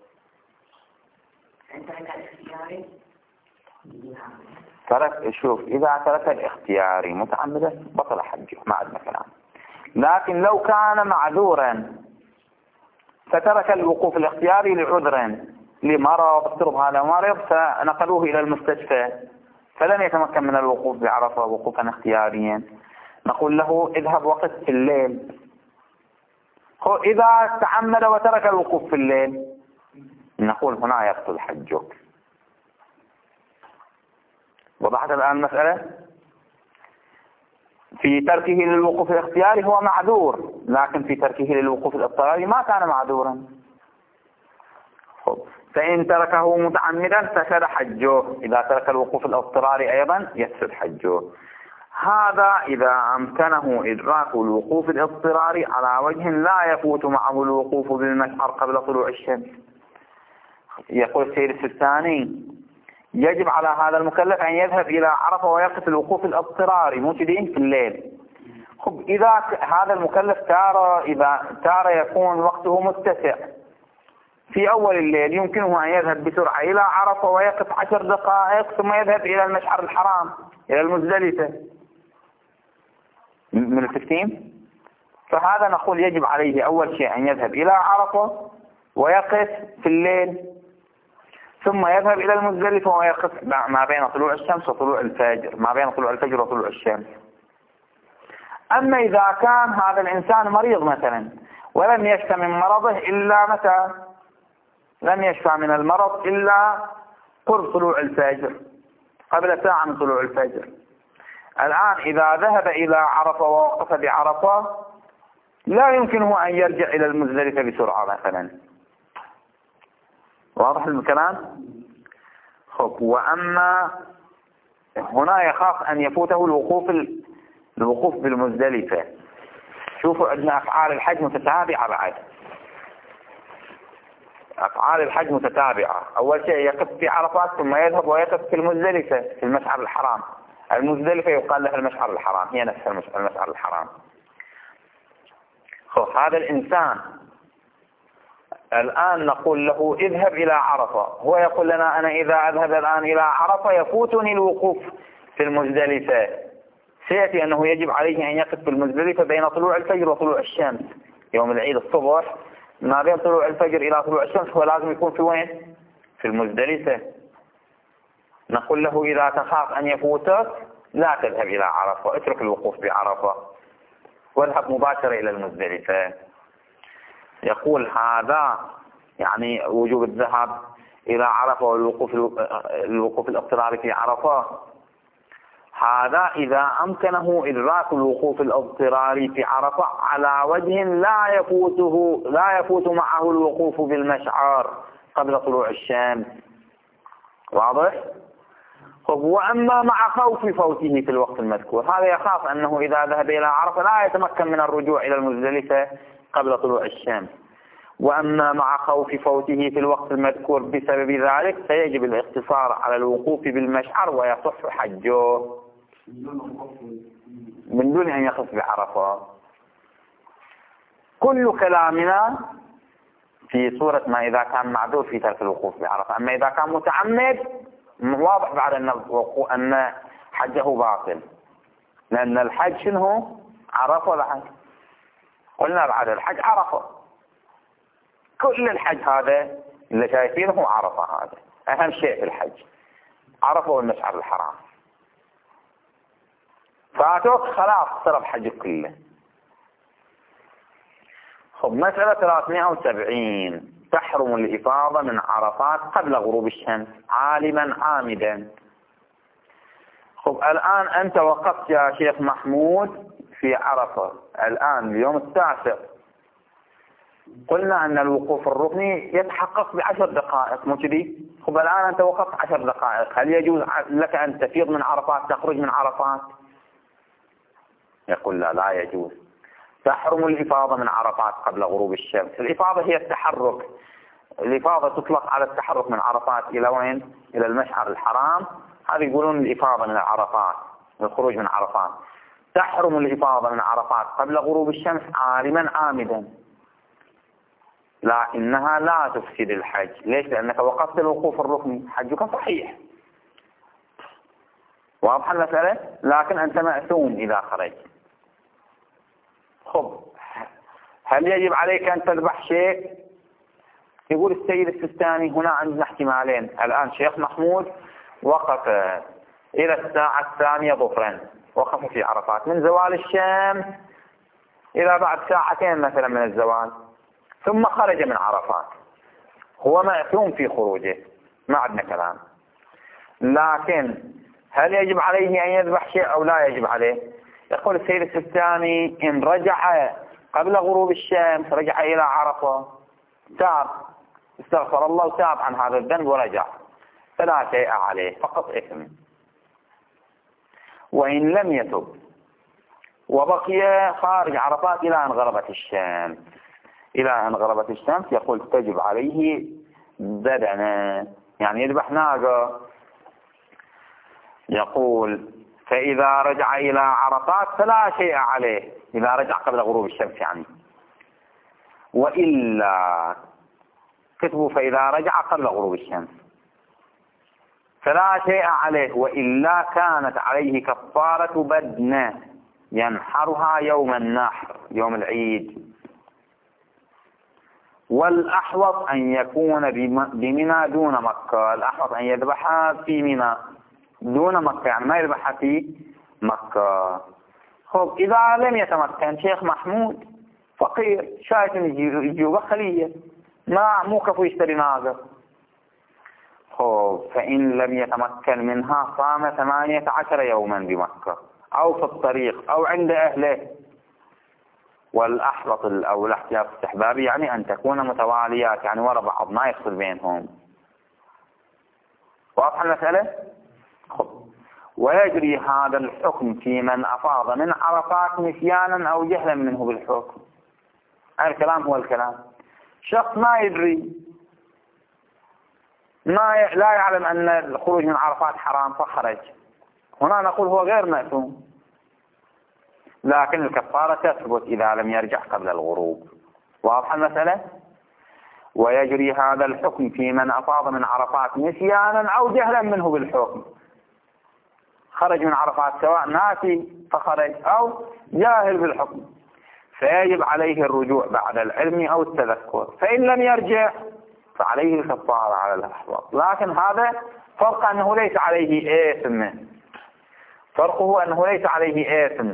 A: شوف إذا ترك الاختياري متعمدا بطل حجه، ما عندنا كلام. لكن لو كان معذورا فترك الوقوف الاختياري لعذر، لمرض، افترض هذا مرض فنقلوه إلى المستشفى فلم يتمكن من الوقوف بعرفة وقوفا اختياريا، نقول له اذهب وقف في الليل. إذا تعمد وترك الوقوف في الليل نقول هنا يبطل حجك. وضحت الآن المسألة؟ في تركه للوقوف الاختياري هو معذور، لكن في تركه للوقوف الاضطراري ما كان معذورا. فإن تركه متعمدا فسد حجه، إذا ترك الوقوف الاضطراري أيضا يفسد حجه. هذا إذا أمكنه إدراك الوقوف الاضطراري على وجه لا يفوت معه الوقوف بالمشعر قبل طلوع الشمس. يقول السيد السيستاني يجب على هذا المكلف أن يذهب إلى عرفة ويقف الوقوف الاضطراري متدين في الليل. إذا هذا المكلف تارة يكون وقته متسع في أول الليل، يمكنه أن يذهب بسرعة إلى عرفة ويقف 10 دقائق ثم يذهب إلى المشعر الحرام إلى المزدلفة من التسليم. فهذا نقول يجب عليه أول شيء أن يذهب إلى عرفة ويقف في الليل، ثم يذهب إلى المزدلفة ويقف ما بين طلوع الشمس وطلوع الفجر، ما بين طلوع الفجر وطلوع الشمس. أما إذا كان هذا الإنسان مريض مثلا ولم يشفى من مرضه إلا متى؟ لم يشفى من المرض إلا قرب طلوع الفجر، قبل ساعة من طلوع الفجر. الآن إذا ذهب إلى عرفة ووقف بعرفة لا يمكنه أن يرجع إلى المزدلفة بسرعة مثلا. واضح الكلام؟ وأما هنا يخاف أن يفوته الوقوف بالمزدلفة. شوفوا عندنا أفعال الحج متتابعة بعد. أفعال الحج متتابعة. أول شيء يقف في عرفات ثم يذهب ويقف في المزدلفة في المشعر الحرام. المزدلفة يقال لها المشعر الحرام، هي نفسها المشعر الحرام. هذا الإنسان الآن نقول له اذهب إلى عرفة، هو يقول لنا أنا إذا أذهب الآن إلى عرفة يفوتني الوقوف في المزدلفة. سيأتي أنه يجب عليه أن يقف في المزدلفة بين طلوع الفجر وطلوع الشمس يوم العيد الصبح، ما بين طلوع الفجر إلى طلوع الشمس هو لازم يكون في وين؟ في المزدلفة. نقول له إذا تخاف أن يفوتك لا تذهب إلى عرفة، اترك الوقوف بعرفة واذهب مباشرة إلى المزدلفة. يقول هذا يعني وجوب الذهاب إلى عرفة والوقوف الاضطراري في عرفة، هذا إذا أمكنه إدراك الوقوف الاضطراري في عرفة على وجه لا يفوت معه الوقوف بالمشعر قبل طلوع الشمس. واضح؟ وأما مع خوف فوته في الوقت المذكور، هذا يخاف أنه إذا ذهب إلى عرفة لا يتمكن من الرجوع إلى المزدلفة قبل طلوع الشمس. وأما مع خوف فوته في الوقت المذكور بسبب ذلك فيجب الاقتصار على الوقوف بالمشعر ويصح حجه من دون أن يقف بعرفة. كل كلامنا في صورة ما إذا كان معذور في ترك الوقوف بعرفة. أما إذا كان متعمد واضح بعد أن حجه باطل، لأن الحج شنو؟ عرفة ولا حج؟ قلنا بعد الحج عرفة، كل الحج هذا اللي شايفينه عرفة، هذا أهم شيء في الحج، عرفة والمشعر الحرام. فاتوك خلاص صار الحج كله. مسألة 370 تحرم الإفاضة من عرفات قبل غروب الشمس عالما عامدا. الآن أنت وقفت يا شيخ محمود في عرفة الآن اليوم 9، قلنا أن الوقوف الركني يتحقق ب10 دقائق، مو كذي؟ الآن أنت وقفت 10 دقائق، هل يجوز لك أن تفيض من عرفات تخرج من عرفات؟ يقول لا يجوز. تحرم الإفاضة من عرفات قبل غروب الشمس. الإفاضة هي التحرك، الإفاضة تطلق على التحرك من عرفات إلى وين؟ إلى المشعر الحرام. هذا يقولون الإفاضة من عرفات، الخروج من عرفات. تحرم الإفاضة من عرفات قبل غروب الشمس عالما عامدا، لكنها لا تفسد الحج. ليش؟ لأنك وقفت الوقوف الركني، حجك صحيح، واضح المسألة؟ لكن أنت مأثوم إذا خرجت. هل يجب عليك أن تذبح شيء؟ يقول السيد السيستاني هنا عندنا احتمالين. الآن شيخ محمود وقف إلى الساعة 2 ظهرا، وقف في عرفات من زوال الشمس إلى بعد 2 ساعة مثلا من الزوال، ثم خرج من عرفات. هو مأثوم في خروجه، ما عندنا كلام. لكن هل يجب عليه أن يذبح شيء أو لا يجب عليه؟ يقول السيد السيستاني إن رجع قبل غروب الشمس، رجع إلى عرفة، تاب، استغفر الله وتاب عن هذا الذنب ورجع، فلا شيء عليه، فقط إثم. وإن لم يتب وبقي خارج عرفات إلى أن غربت الشمس، إلى أن غربت الشمس، يقول تجب عليه بدنه، يعني يذبح ناقة. يقول فإذا رجع إلى عرفات فلا شيء عليه، إذا رجع قبل غروب الشمس يعني. وإلا كتبوا فإذا رجع قبل غروب الشمس فلا شيء عليه، وإلا كانت عليه كفارة بدنة ينحرها يوم النحر، يوم العيد. والأحوط أن يكون بمنى دون مكة، الأحوط أن يذبحها في منى دون مكة، يعني ما يذبحها في مكة. إذا لم يتمكن شيخ محمود فقير، شايف يجيوبه خلية، مو كفو يشتري ناقة. فإن لم يتمكن منها صام 18 يوما بمكة أو في الطريق أو عند أهله. والأحوط أو الاحتياط استحبابي يعني أن تكون متواليات، يعني وراء بعض ما يفصل بينهم. واضح المسألة؟ ويجري هذا الحكم في من أفاض من عرفات نسيانا أو جهلا منه بالحكم. الكلام هو الكلام. شخص ما يدري، لا يعلم أن الخروج من عرفات حرام فخرج، هنا نقول هو غير مأثوم، لكن الكفارة تثبت إذا لم يرجع قبل الغروب. واضح المسألة؟ ويجري هذا الحكم في من أفاض من عرفات نسيانا أو جهلا منه بالحكم. خرج من عرفات سواء ناسي فخرج أو جاهل بالحكم، فيجب عليه الرجوع بعد العلم أو التذكر. فإن لم يرجع فعليه الكفارة على الأحوط. لكن هذا فرق أنه ليس عليه إثم، فرقه أنه ليس عليه إثم.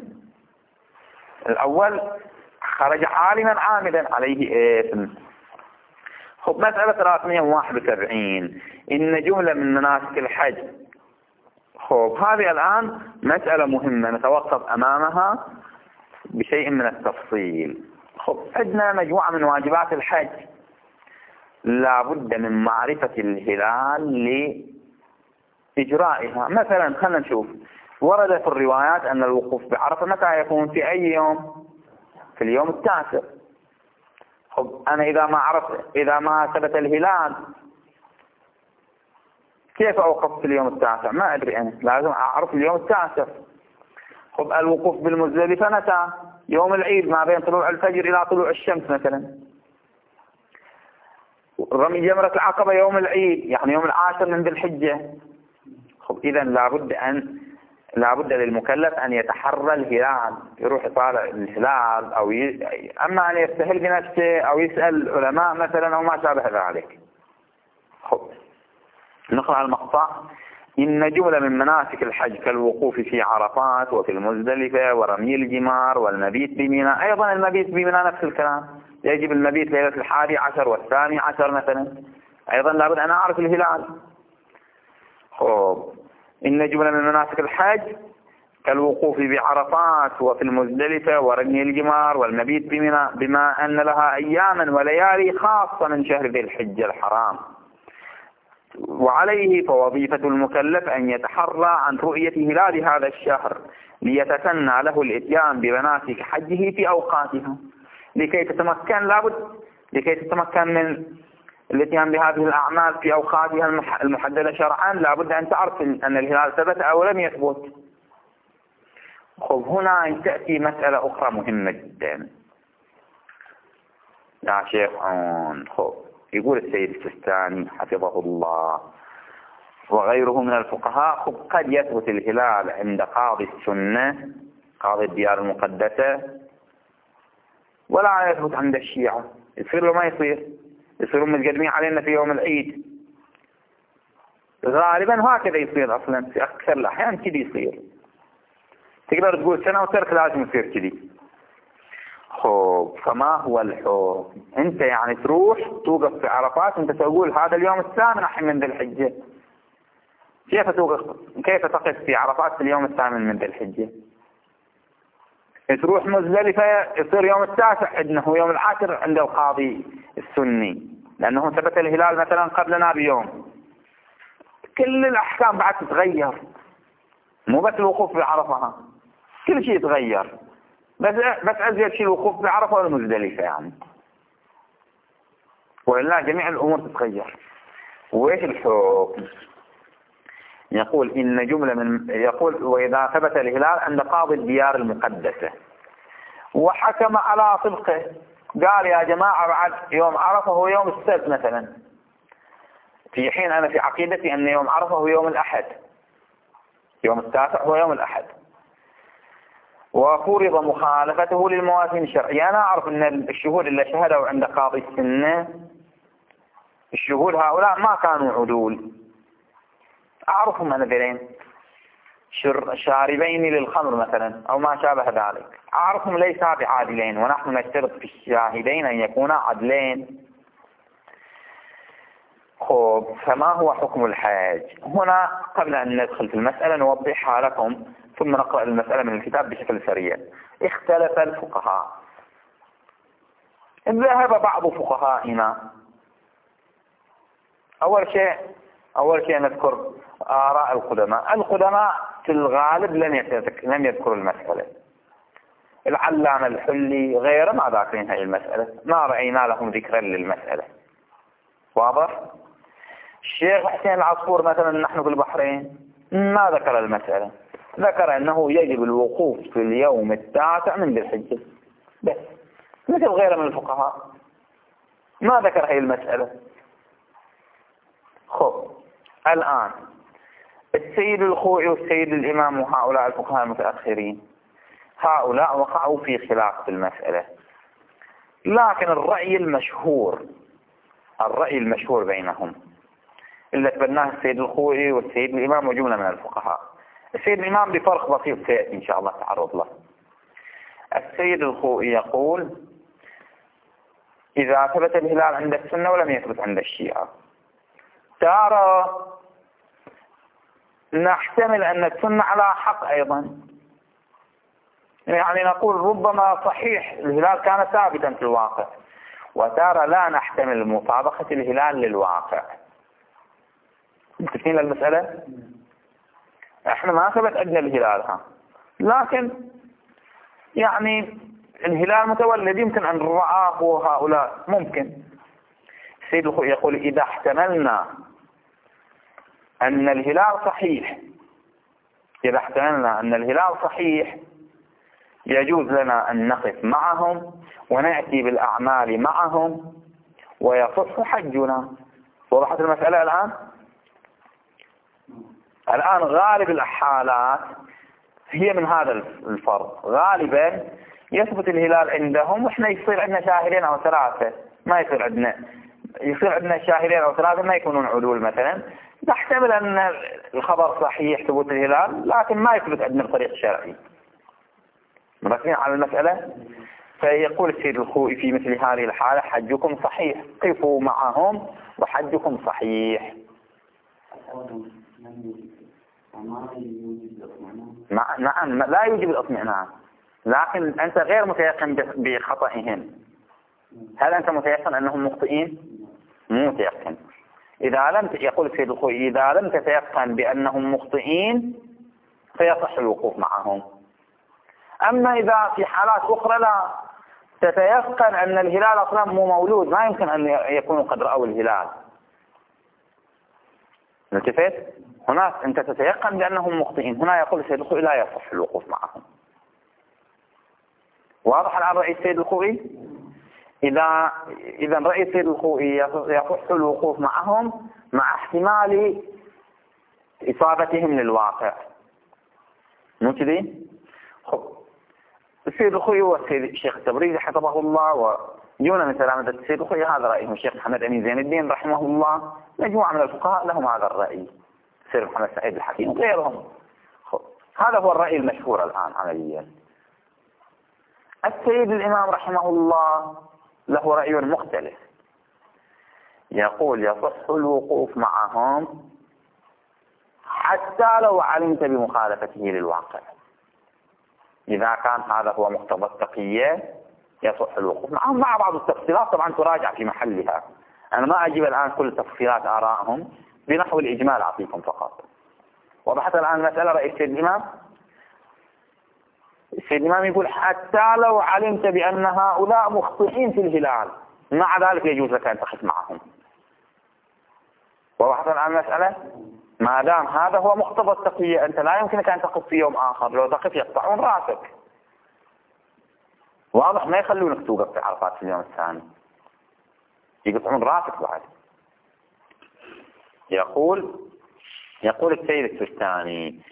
A: الأول خرج عالما عامدا، عليه إثم. مسألة 371 إن جملة من مناسك الحج. هذه الآن مسألة مهمة نتوقف أمامها بشيء من التفصيل. عندنا مجموعة من واجبات الحج، لا بد من معرفة الهلال إجرائها. مثلا خلينا نشوف، ورد في الروايات أن الوقوف بعرفة متى يكون؟ في أي يوم؟ في اليوم التاسع. خب أنا إذا ما ثبت الهلال كيف أوقف في اليوم التاسع؟ ما أدري أنا، لازم أعرف اليوم التاسع. خب الوقوف بالمزدلفة متى؟ يوم العيد ما بين طلوع الفجر إلى طلوع الشمس مثلا. رمي جمرة العقبة يوم العيد، يعني يوم 10 من ذي الحجة. خب إذا لابد للمكلف أن يتحرى الهلال، يروح يطالع الهلال أما أن يستهل بنفسه أو يسأل علماء مثلا أو ما شابه ذلك. خب نقرأ المقطع. إن جملة من مناسك الحج كالوقوف في عرفات وفي المزدلفة ورمي الجمار والمبيت بمنى. أيضا المبيت بمنى نفس الكلام، يجب المبيت ليلة 11 و12 مثلا. أيضا لابد أن أعرف الهلال. خب إن جملة من مناسك الحج كالوقوف بعرفات وفي المزدلفة ورمي الجمار والمبيت بمنى بما أن لها أياما وليالي خاصة من شهر ذي الحجة الحرام. وعليه فوظيفة المكلف أن يتحرى عن رؤية هلال هذا الشهر ليتسنى له الإتيان بمناسك حجه في أوقاتها. لكي تتمكن من الاتيان بهذه الأعمال في أوقاتها المحددة شرعا، لابد أن تعرف أن الهلال ثبت أو لم يثبت. خب هنا تأتي مسألة أخرى مهمة جدا يا شيخ عون. خب يقول السيد السيستاني حفظه الله وغيره من الفقهاء: خب قد يثبت الهلال عند قاضي السنة، قاضي الديار المقدسة، ولا يثبت عند الشيعة. يصير له ما يصيرون متقدمين علينا في يوم العيد. غالبا هكذا يصير أصلا، في أكثر الأحيان كذا يصير. تقدر تقول سنة وترك لازم يصير كذا. خب فما هو الحكم؟ انت يعني تروح توقف في عرفات، انت تقول هذا اليوم الثامن من ذي الحجة. كيف تقف في عرفات في اليوم الثامن من ذي الحجة؟ تروح مزدلفة يصير يوم التاسع انه يوم 10 عند القاضي السني، لانه ثبت الهلال مثلا قبلنا بيوم. كل الاحكام بعد تتغير، مو بس الوقوف بعرفها، كل شيء يتغير. بس أزيد شيء الوقوف بعرفة والمزدلفة يعني، وإلا جميع الأمور تتغير. وإيش الحكم؟ يقول إن يقول وإذا ثبت الهلال عند قاضي الديار المقدسة وحكم على طبقه، قال يا جماعة بعد يوم عرفة هو يوم السبت مثلا، في حين أنا في عقيدتي أن يوم عرفة هو يوم الأحد، يوم التاسع هو يوم الأحد، وفرض مخالفته للموازين الشرعية. أنا أعرف أن الشهود اللي شهدوا عند قاضي السنة، الشهود هؤلاء ما كانوا عدول، أعرفهم أنا ذلين شاربين للخمر مثلا أو ما شابه ذلك، أعرفهم ليسا بعادلين، ونحن نشترط في الشاهدين أن يكونا عدلين. خب فما هو حكم الحاج؟ هنا قبل أن ندخل في المسألة نوضحها لكم، ثم نقرأ المسألة من الكتاب بشكل سريع. اختلف الفقهاء. ذهب بعض فقهائنا، أول شيء نذكر آراء القدماء. القدماء في الغالب لم يذكروا المسألة. العلامة الحلي غير ما ذاكرين هذه المسألة، ما رأينا لهم ذكرا للمسألة. واضح؟ الشيخ حسين العصفور مثلا نحن في البحرين ما ذكر المسألة، ذكر أنه يجب الوقوف في اليوم التاسع من ذي الحجة بس، مثل غيره من الفقهاء ما ذكر هذه المسألة. خب الآن السيد الخوئي والسيد الإمام وهؤلاء الفقهاء المتأخرين، هؤلاء وقعوا في خلاف في المسألة، لكن الرأي المشهور بينهم اللي تبناه السيد الخوئي والسيد الإمام وجملة من الفقهاء. السيد الإمام بفرق بسيط سيأتي إن شاء الله تعرض له. السيد الخوئي يقول إذا ثبت الهلال عند السنة ولم يثبت عند الشيعة، ترى نحتمل أن السنة على حق أيضا، يعني نقول ربما صحيح الهلال كان ثابتا في الواقع، وترى لا نحتمل مطابقة الهلال للواقع. متفقين المسألة؟ احنا ما ثبت عندنا الهلال لكن يعني الهلال متولد، يمكن أن رآه هؤلاء، ممكن. السيد الخوئي يقول إذا احتملنا أن الهلال صحيح، إذا احتملنا أن الهلال صحيح يجوز لنا أن نقف معهم ونأتي بالأعمال معهم ويصح حجنا. وضحت المسألة الآن؟ الآن غالب الحالات هي من هذا الفرق، غالبا يثبت الهلال عندهم وإحنا يصير عندنا شاهدين أو ثلاثة، ما يصير عندنا شاهدين أو ثلاثة ما يكونون عدول مثلا. نحتمل أن الخبر صحيح ثبوت الهلال لكن ما يثبت عندنا بطريق شرعي. مركزين على المسألة؟ فيقول السيد الخوئي في مثل هذه الحالة حجكم صحيح، قفوا معهم وحجكم صحيح. نعم لا يوجب الاطمئنان، لكن أنت غير متيقن بخطئهم. هل أنت متيقن أنهم مخطئين؟ مو متيقن. إذا لم يقول السيد الخوئي إذا لم تتيقن بأنهم مخطئين فيصح الوقوف معهم. أما إذا في حالات أخرى لا تتيقن أن الهلال أصلا مو مولود، ما يمكن أن يكونوا قد رأوا الهلال، التفت؟ هناك أنت تتيقن بأنهم مخطئين، هنا يقول السيد الخوئي لا يصح الوقوف معهم. واضح الآن رأي السيد الخوئي؟ إذا رأي السيد الخوئي يصح الوقوف معهم مع احتمال إصابتهم للواقع، مو كذي؟ السيد الخوئي والسيد الشيخ التبريزي حفظه الله ويونا من سلامة السيد الخوئي هذا رأيهم. الشيخ محمد أمين زين الدين رحمه الله، مجموعة من الفقهاء لهم هذا الرأي، السيد محمد سعيد الحكيم وغيرهم. هذا هو الرأي المشهور الآن عمليا. السيد الإمام رحمه الله له رأي مختلف، يقول يصح الوقوف معهم حتى لو علمت بمخالفته للواقع. إذا كان هذا هو مقتضى التقية يصح الوقوف معهم مع بعض التفصيلات طبعا تراجع في محلها. أنا ما أجيب الآن كل تفصيلات آرائهم، بنحو الإجمال أعطيكم فقط. وضحت الآن المسألة رأي السيد الإمام؟ السيد الإمام يقول حتى لو علمت بأن هؤلاء مخطئين في الهلال مع ذلك يجوز لك أن تقف معهم. وضحت الآن المسألة؟ ما دام هذا هو مقتضى التقية أنت لا يمكنك أن تقف في يوم آخر، لو تقف يقطعون رأسك. واضح؟ ما يخلونك توقف في عرفات في اليوم الثاني، يقطعون رأسك بعد. يقول السيد السيستاني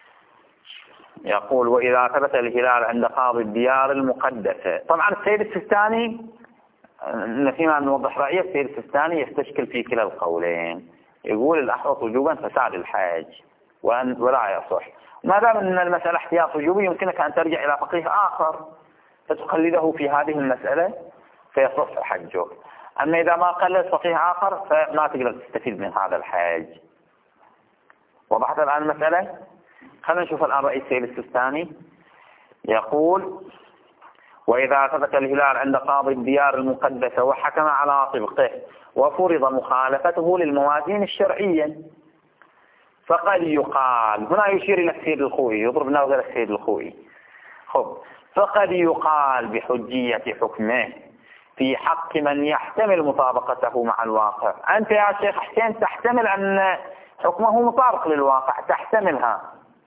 A: يقول وإذا ثبت الهلال عند قاضي الديار المقدسة. طبعا السيد السيستاني فيما نوضح رأيه، السيد السيستاني يستشكل في كلا القولين، يقول الأحوط وجوبا فساد الحاج ولا يصح. ما دام أن المسألة احتياط وجوبي يمكنك أن ترجع إلى فقيه آخر فتقلده في هذه المسألة فيصح حجه. أما إذا ما قلد فقيه آخر فما تقدر تستفيد من هذا الحاج. وضحت الآن المسألة؟ خلينا نشوف الآن رأي السيد السيستاني. يقول وإذا ثبت الهلال عند قاضي الديار المقدسة وحكم على طبقه وفرض مخالفته للموازين الشرعية فقد يقال، هنا يشير إلى السيد الخوئي، يضرب نظر السيد الخوئي، فقد يقال بحجية حكمه في حق من يحتمل مطابقته مع الواقع. أنت يا شيخ حسين تحتمل أن حكمه مطابق للواقع، تحتملها،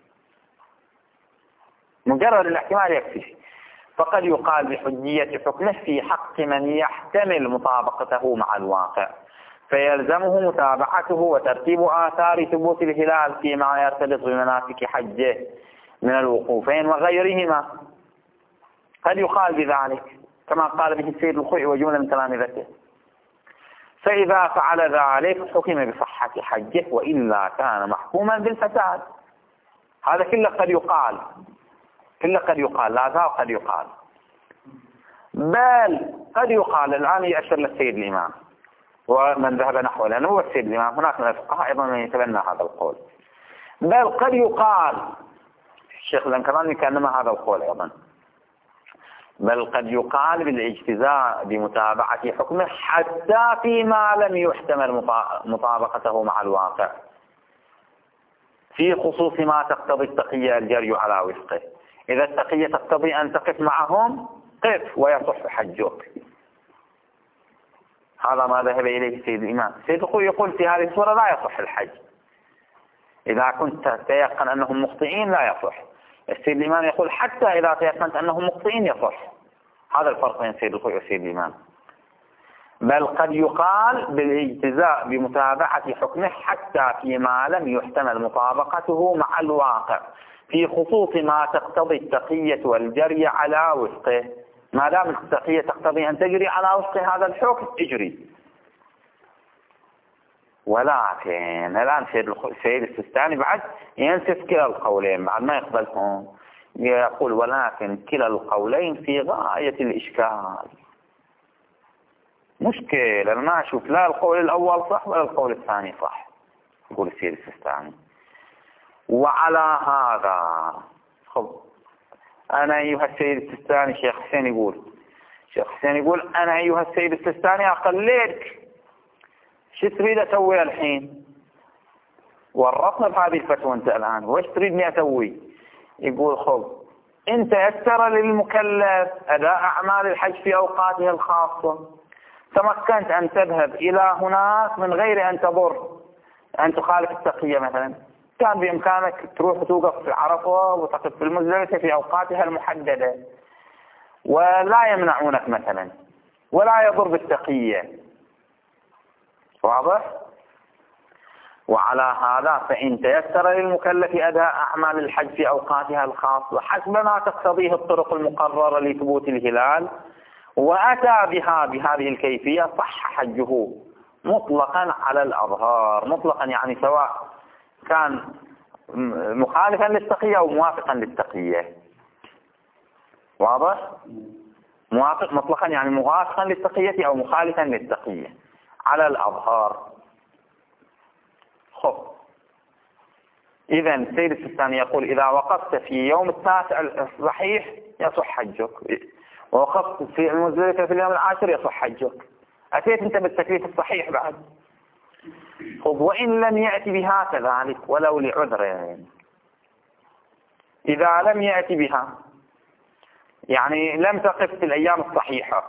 A: مجرد الاحتمال يكفي. فقد يقال بحجية حكمه في حق من يحتمل مطابقته مع الواقع فيلزمه متابعته وترتيب آثار ثبوت الهلال فيما يرتبط بمناسك حجه من الوقوفين وغيرهما. قد يقال بذلك كما قال به السيد الخوئي وجملة من تلامذته. فإذا فعل ذلك حكم بصحة حجه وإلا كان محكوما بالفساد. هذا كله قد يقال، لا ذا قد يقال، بل قد يقال. الآن يأشر للسيد الإمام ومن ذهب نحوه، لأنه هو السيد الإمام، هناك من الفقهاء أيضا من يتبنى هذا القول. بل قد يقال، الشيخ الأنكراني كأنما هذا القول أيضا، بل قد يقال بالاجتزاء بمتابعة حكمه حتى فيما لم يحتمل مطابقته مع الواقع. في خصوص ما تقتضي التقية الجري على وفقه. إذا التقية تقتضي أن تقف معهم قف ويصح حجك. هذا ما ذهب إليه السيد الإمام. السيد الخوئي يقول في هذه الصورة لا يصح الحج. إذا كنت تيقن أنهم مخطئين لا يصح. السيد الإمام يقول حتى إذا تيقنت أنهم مخطئين يصح. هذا الفرق بين السيد الخوئي والسيد الإمام. بل قد يقال بالاجتزاء بمتابعة حكمه حتى فيما لم يحتمل مطابقته مع الواقع في خصوص ما تقتضي التقية والجري على وفقه. ما دام التقية تقتضي أن تجري على وفق هذا الحكم اجري. ولكن الآن السيد السيستاني بعد ينسف كلا القولين، بعد ما يقبلهم يقول ولكن كلا القولين في غاية الإشكال. مشكلة، أنا ما أشوف لا القول الأول صح ولا القول الثاني صح، يقول السيد السيستاني. وعلى هذا أنا أيها السيد السيستاني شيخ حسين يقول أنا أيها السيد السيستاني أقلدك، شو تريد أسوي الحين؟ ورطنا بهذه الفتوى أنت الآن، وش تريدني أسوي؟ يقول أنت يسر للمكلف أداء أعمال الحج في أوقاتها الخاصة، تمكنت أن تذهب إلى هناك من غير أن تضر، أن تخالف التقية مثلا. كان بإمكانك تروح توقف في عرفة وتقف في المزدلفة في أوقاتها المحددة ولا يمنعونك مثلا ولا يضر بالتقية. واضح؟ وعلى هذا فإن تيسر للمكلف أداء أعمال الحج في أوقاتها الخاصة حسب ما تقتضيه الطرق المقررة لثبوت الهلال وأتى بها بهذه الكيفية صح حجه مطلقا على الأظهار. مطلقا يعني سواء كان مخالفا للتقية أو موافقا للتقية. واضح؟ موافق مطلقا يعني موافقا للتقية أو مخالفا للتقية على الأظهار. إذن السيد السيستاني يقول إذا وقفت في يوم التاسع الصحيح يصح حجك، ووقفت في المزدلفة في اليوم العاشر يصح حجك. أتيت أنت بالتكليف الصحيح بعد. وإن لم يأتي بها كذلك ولو لعذرين. إذا لم يأتي بها يعني لم تقف في الأيام الصحيحة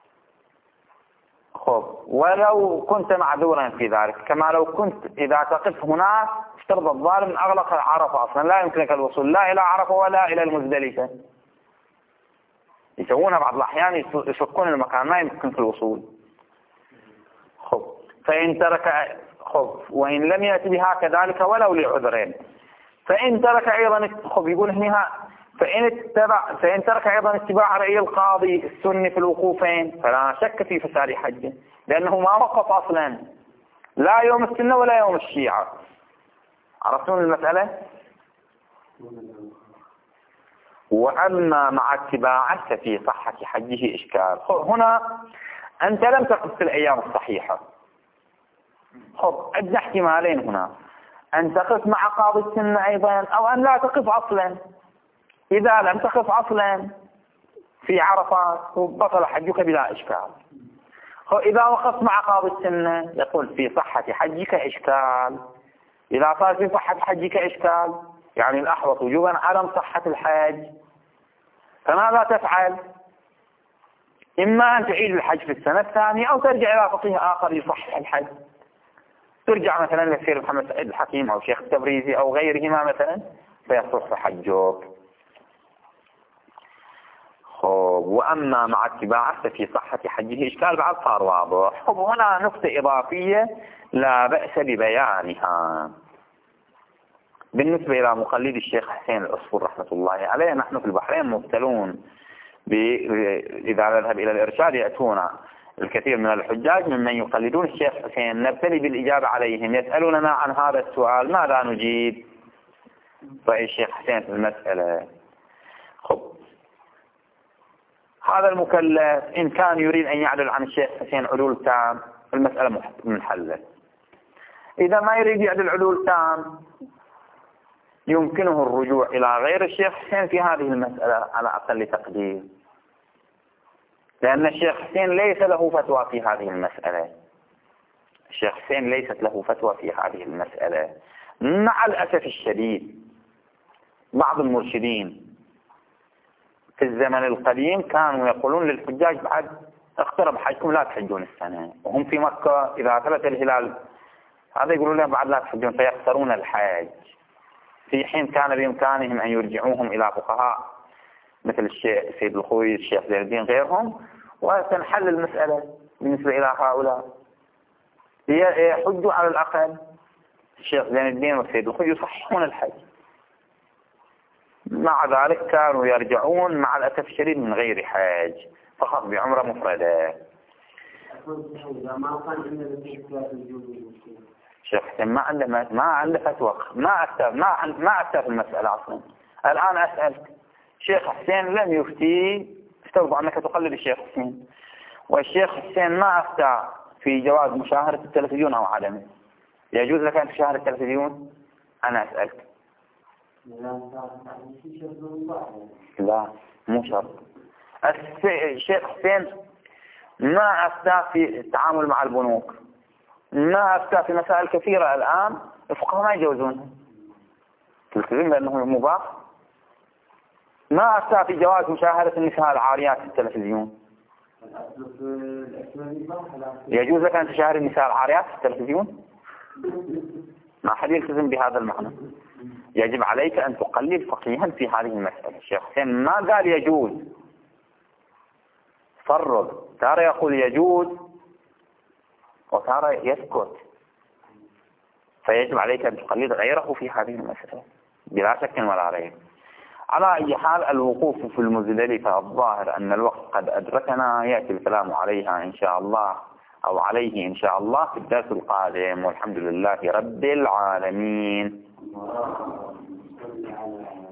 A: ولو كنت معذورا في ذلك، كما لو كنت إذا تقف هناك افترض الظالم أغلق عرفة أصلا لا يمكنك الوصول لا إلى عرفة ولا إلى المزدلفة. يسوونها بعض الأحيان يشقون المكان ما يمكنك الوصول. فإن ترك وإن لم يأتي بها كذلك ولو لعذرين. فإن ترك أيضا يقول هنا فإن ترك أيضا اتباع رأي القاضي السني في الوقوفين فلا شك في فساد حجه، لأنه ما وقف أصلا لا يوم السنة ولا يوم الشيعة. عرفتون المسألة؟ وأما مع اتباعه ففي صحة حجه إشكال. هنا أنت لم تقف في الأيام الصحيحة. عندنا احتمالين هنا، أن تقف مع قاضي السنة أيضا أو أن لا تقف أصلا. إذا لم تقف أصلا في عرفات بطل حجك بلا إشكال. إذا وقفت مع قاضي السنة يقول في صحة حجك إشكال. إذا صار في صحة حجك إشكال يعني الأحوط وجوبا عدم صحة الحج، فماذا تفعل؟ إما أن تعيد الحج في السنة الثانية أو ترجع إلى فقيه آخر يصحح الحج. ترجع مثلا للشيخ محمد سعيد الحكيم أو شيخ التبريزي أو غيرهما مثلا فيصح حجك. وأما مع اتباعه في صحة حجه إشكال بعد صار واضح. هنا نقطة إضافية لا بأس ببيانها. بالنسبة إلى مقلد الشيخ حسين العصفور رحمة الله عليه، نحن في البحرين مبتلون إذا نذهب إلى الإرشاد يأتونا الكثير من الحجاج ممن يقلدون الشيخ حسين، نبتلي بالإجابة عليهم، يسألوننا عن هذا السؤال ماذا نجيب؟ رأي الشيخ حسين في المسألة. هذا المكلف إن كان يريد أن يعدل عن الشيخ حسين عدول تام المسألة منحلة. إذا ما يريد يعدل عدول تام يمكنه الرجوع إلى غير الشيخ حسين في هذه المسألة على أقل تقدير، لأن الشيخ حسين ليس له فتوى في هذه المسألة. الشيخ حسين ليست له فتوى في هذه المسألة، مع الأسف الشديد بعض المرشدين في الزمن القديم كانوا يقولون للحجاج بعد اقترب حجكم لا تحجون السنة، وهم في مكة إذا ثبت الهلال هذا يقولون لهم بعد لا تحجون فيخسرون الحج، في حين كان بإمكانهم أن يرجعوهم إلى فقهاء مثل الشيخ سيد الخوي الشيخ زين الدين غيرهم وتنحل المسألة بالنسبة إلى هؤلاء، يحجوا على الأقل الشيخ زين الدين والسيد الخوي يصححون الحج. مع ذلك كانوا يرجعون مع الأسف الشديد من غير حج فقط بعمرة مفردة. شيخ حسين ما عنده فتوى، ما أفتى في المسألة أصلا. الآن أسألك شيخ حسين لم يفتي، افترض أنك تقلد الشيخ حسين، والشيخ حسين ما أفتى في جواز مشاهدة التلفزيون أو عدمه، يجوز لك أن تشاهد التلفزيون؟ أنا أسألك. لا مو شرط. الشيخ حسين ما أفتى في التعامل مع البنوك، ما أفتى في مسائل كثيرة الآن الفقهاء ما يجوزونها، التلفزيون لأنه مباح. ما أفتى في جواز مشاهدة النساء العاريات في التلفزيون، يجوز لك أن تشاهد النساء العاريات في التلفزيون؟ ما حد يلتزم بهذا المعنى. يجب عليك أن تقلد فقيها في هذه المسألة. الشيخ حسين ما قال يجوز، فرق، ترى يقول يجوز وترى يسكت، فيجب عليك أن تقلد غيره في هذه المسألة بلا شك ولا ريب. على أي حال الوقوف في المزدلفة الظاهر أن الوقت قد أدركنا، يأتي الكلام عليها إن شاء الله أو عليه إن شاء الله في الدرس القادم، والحمد لله رب العالمين.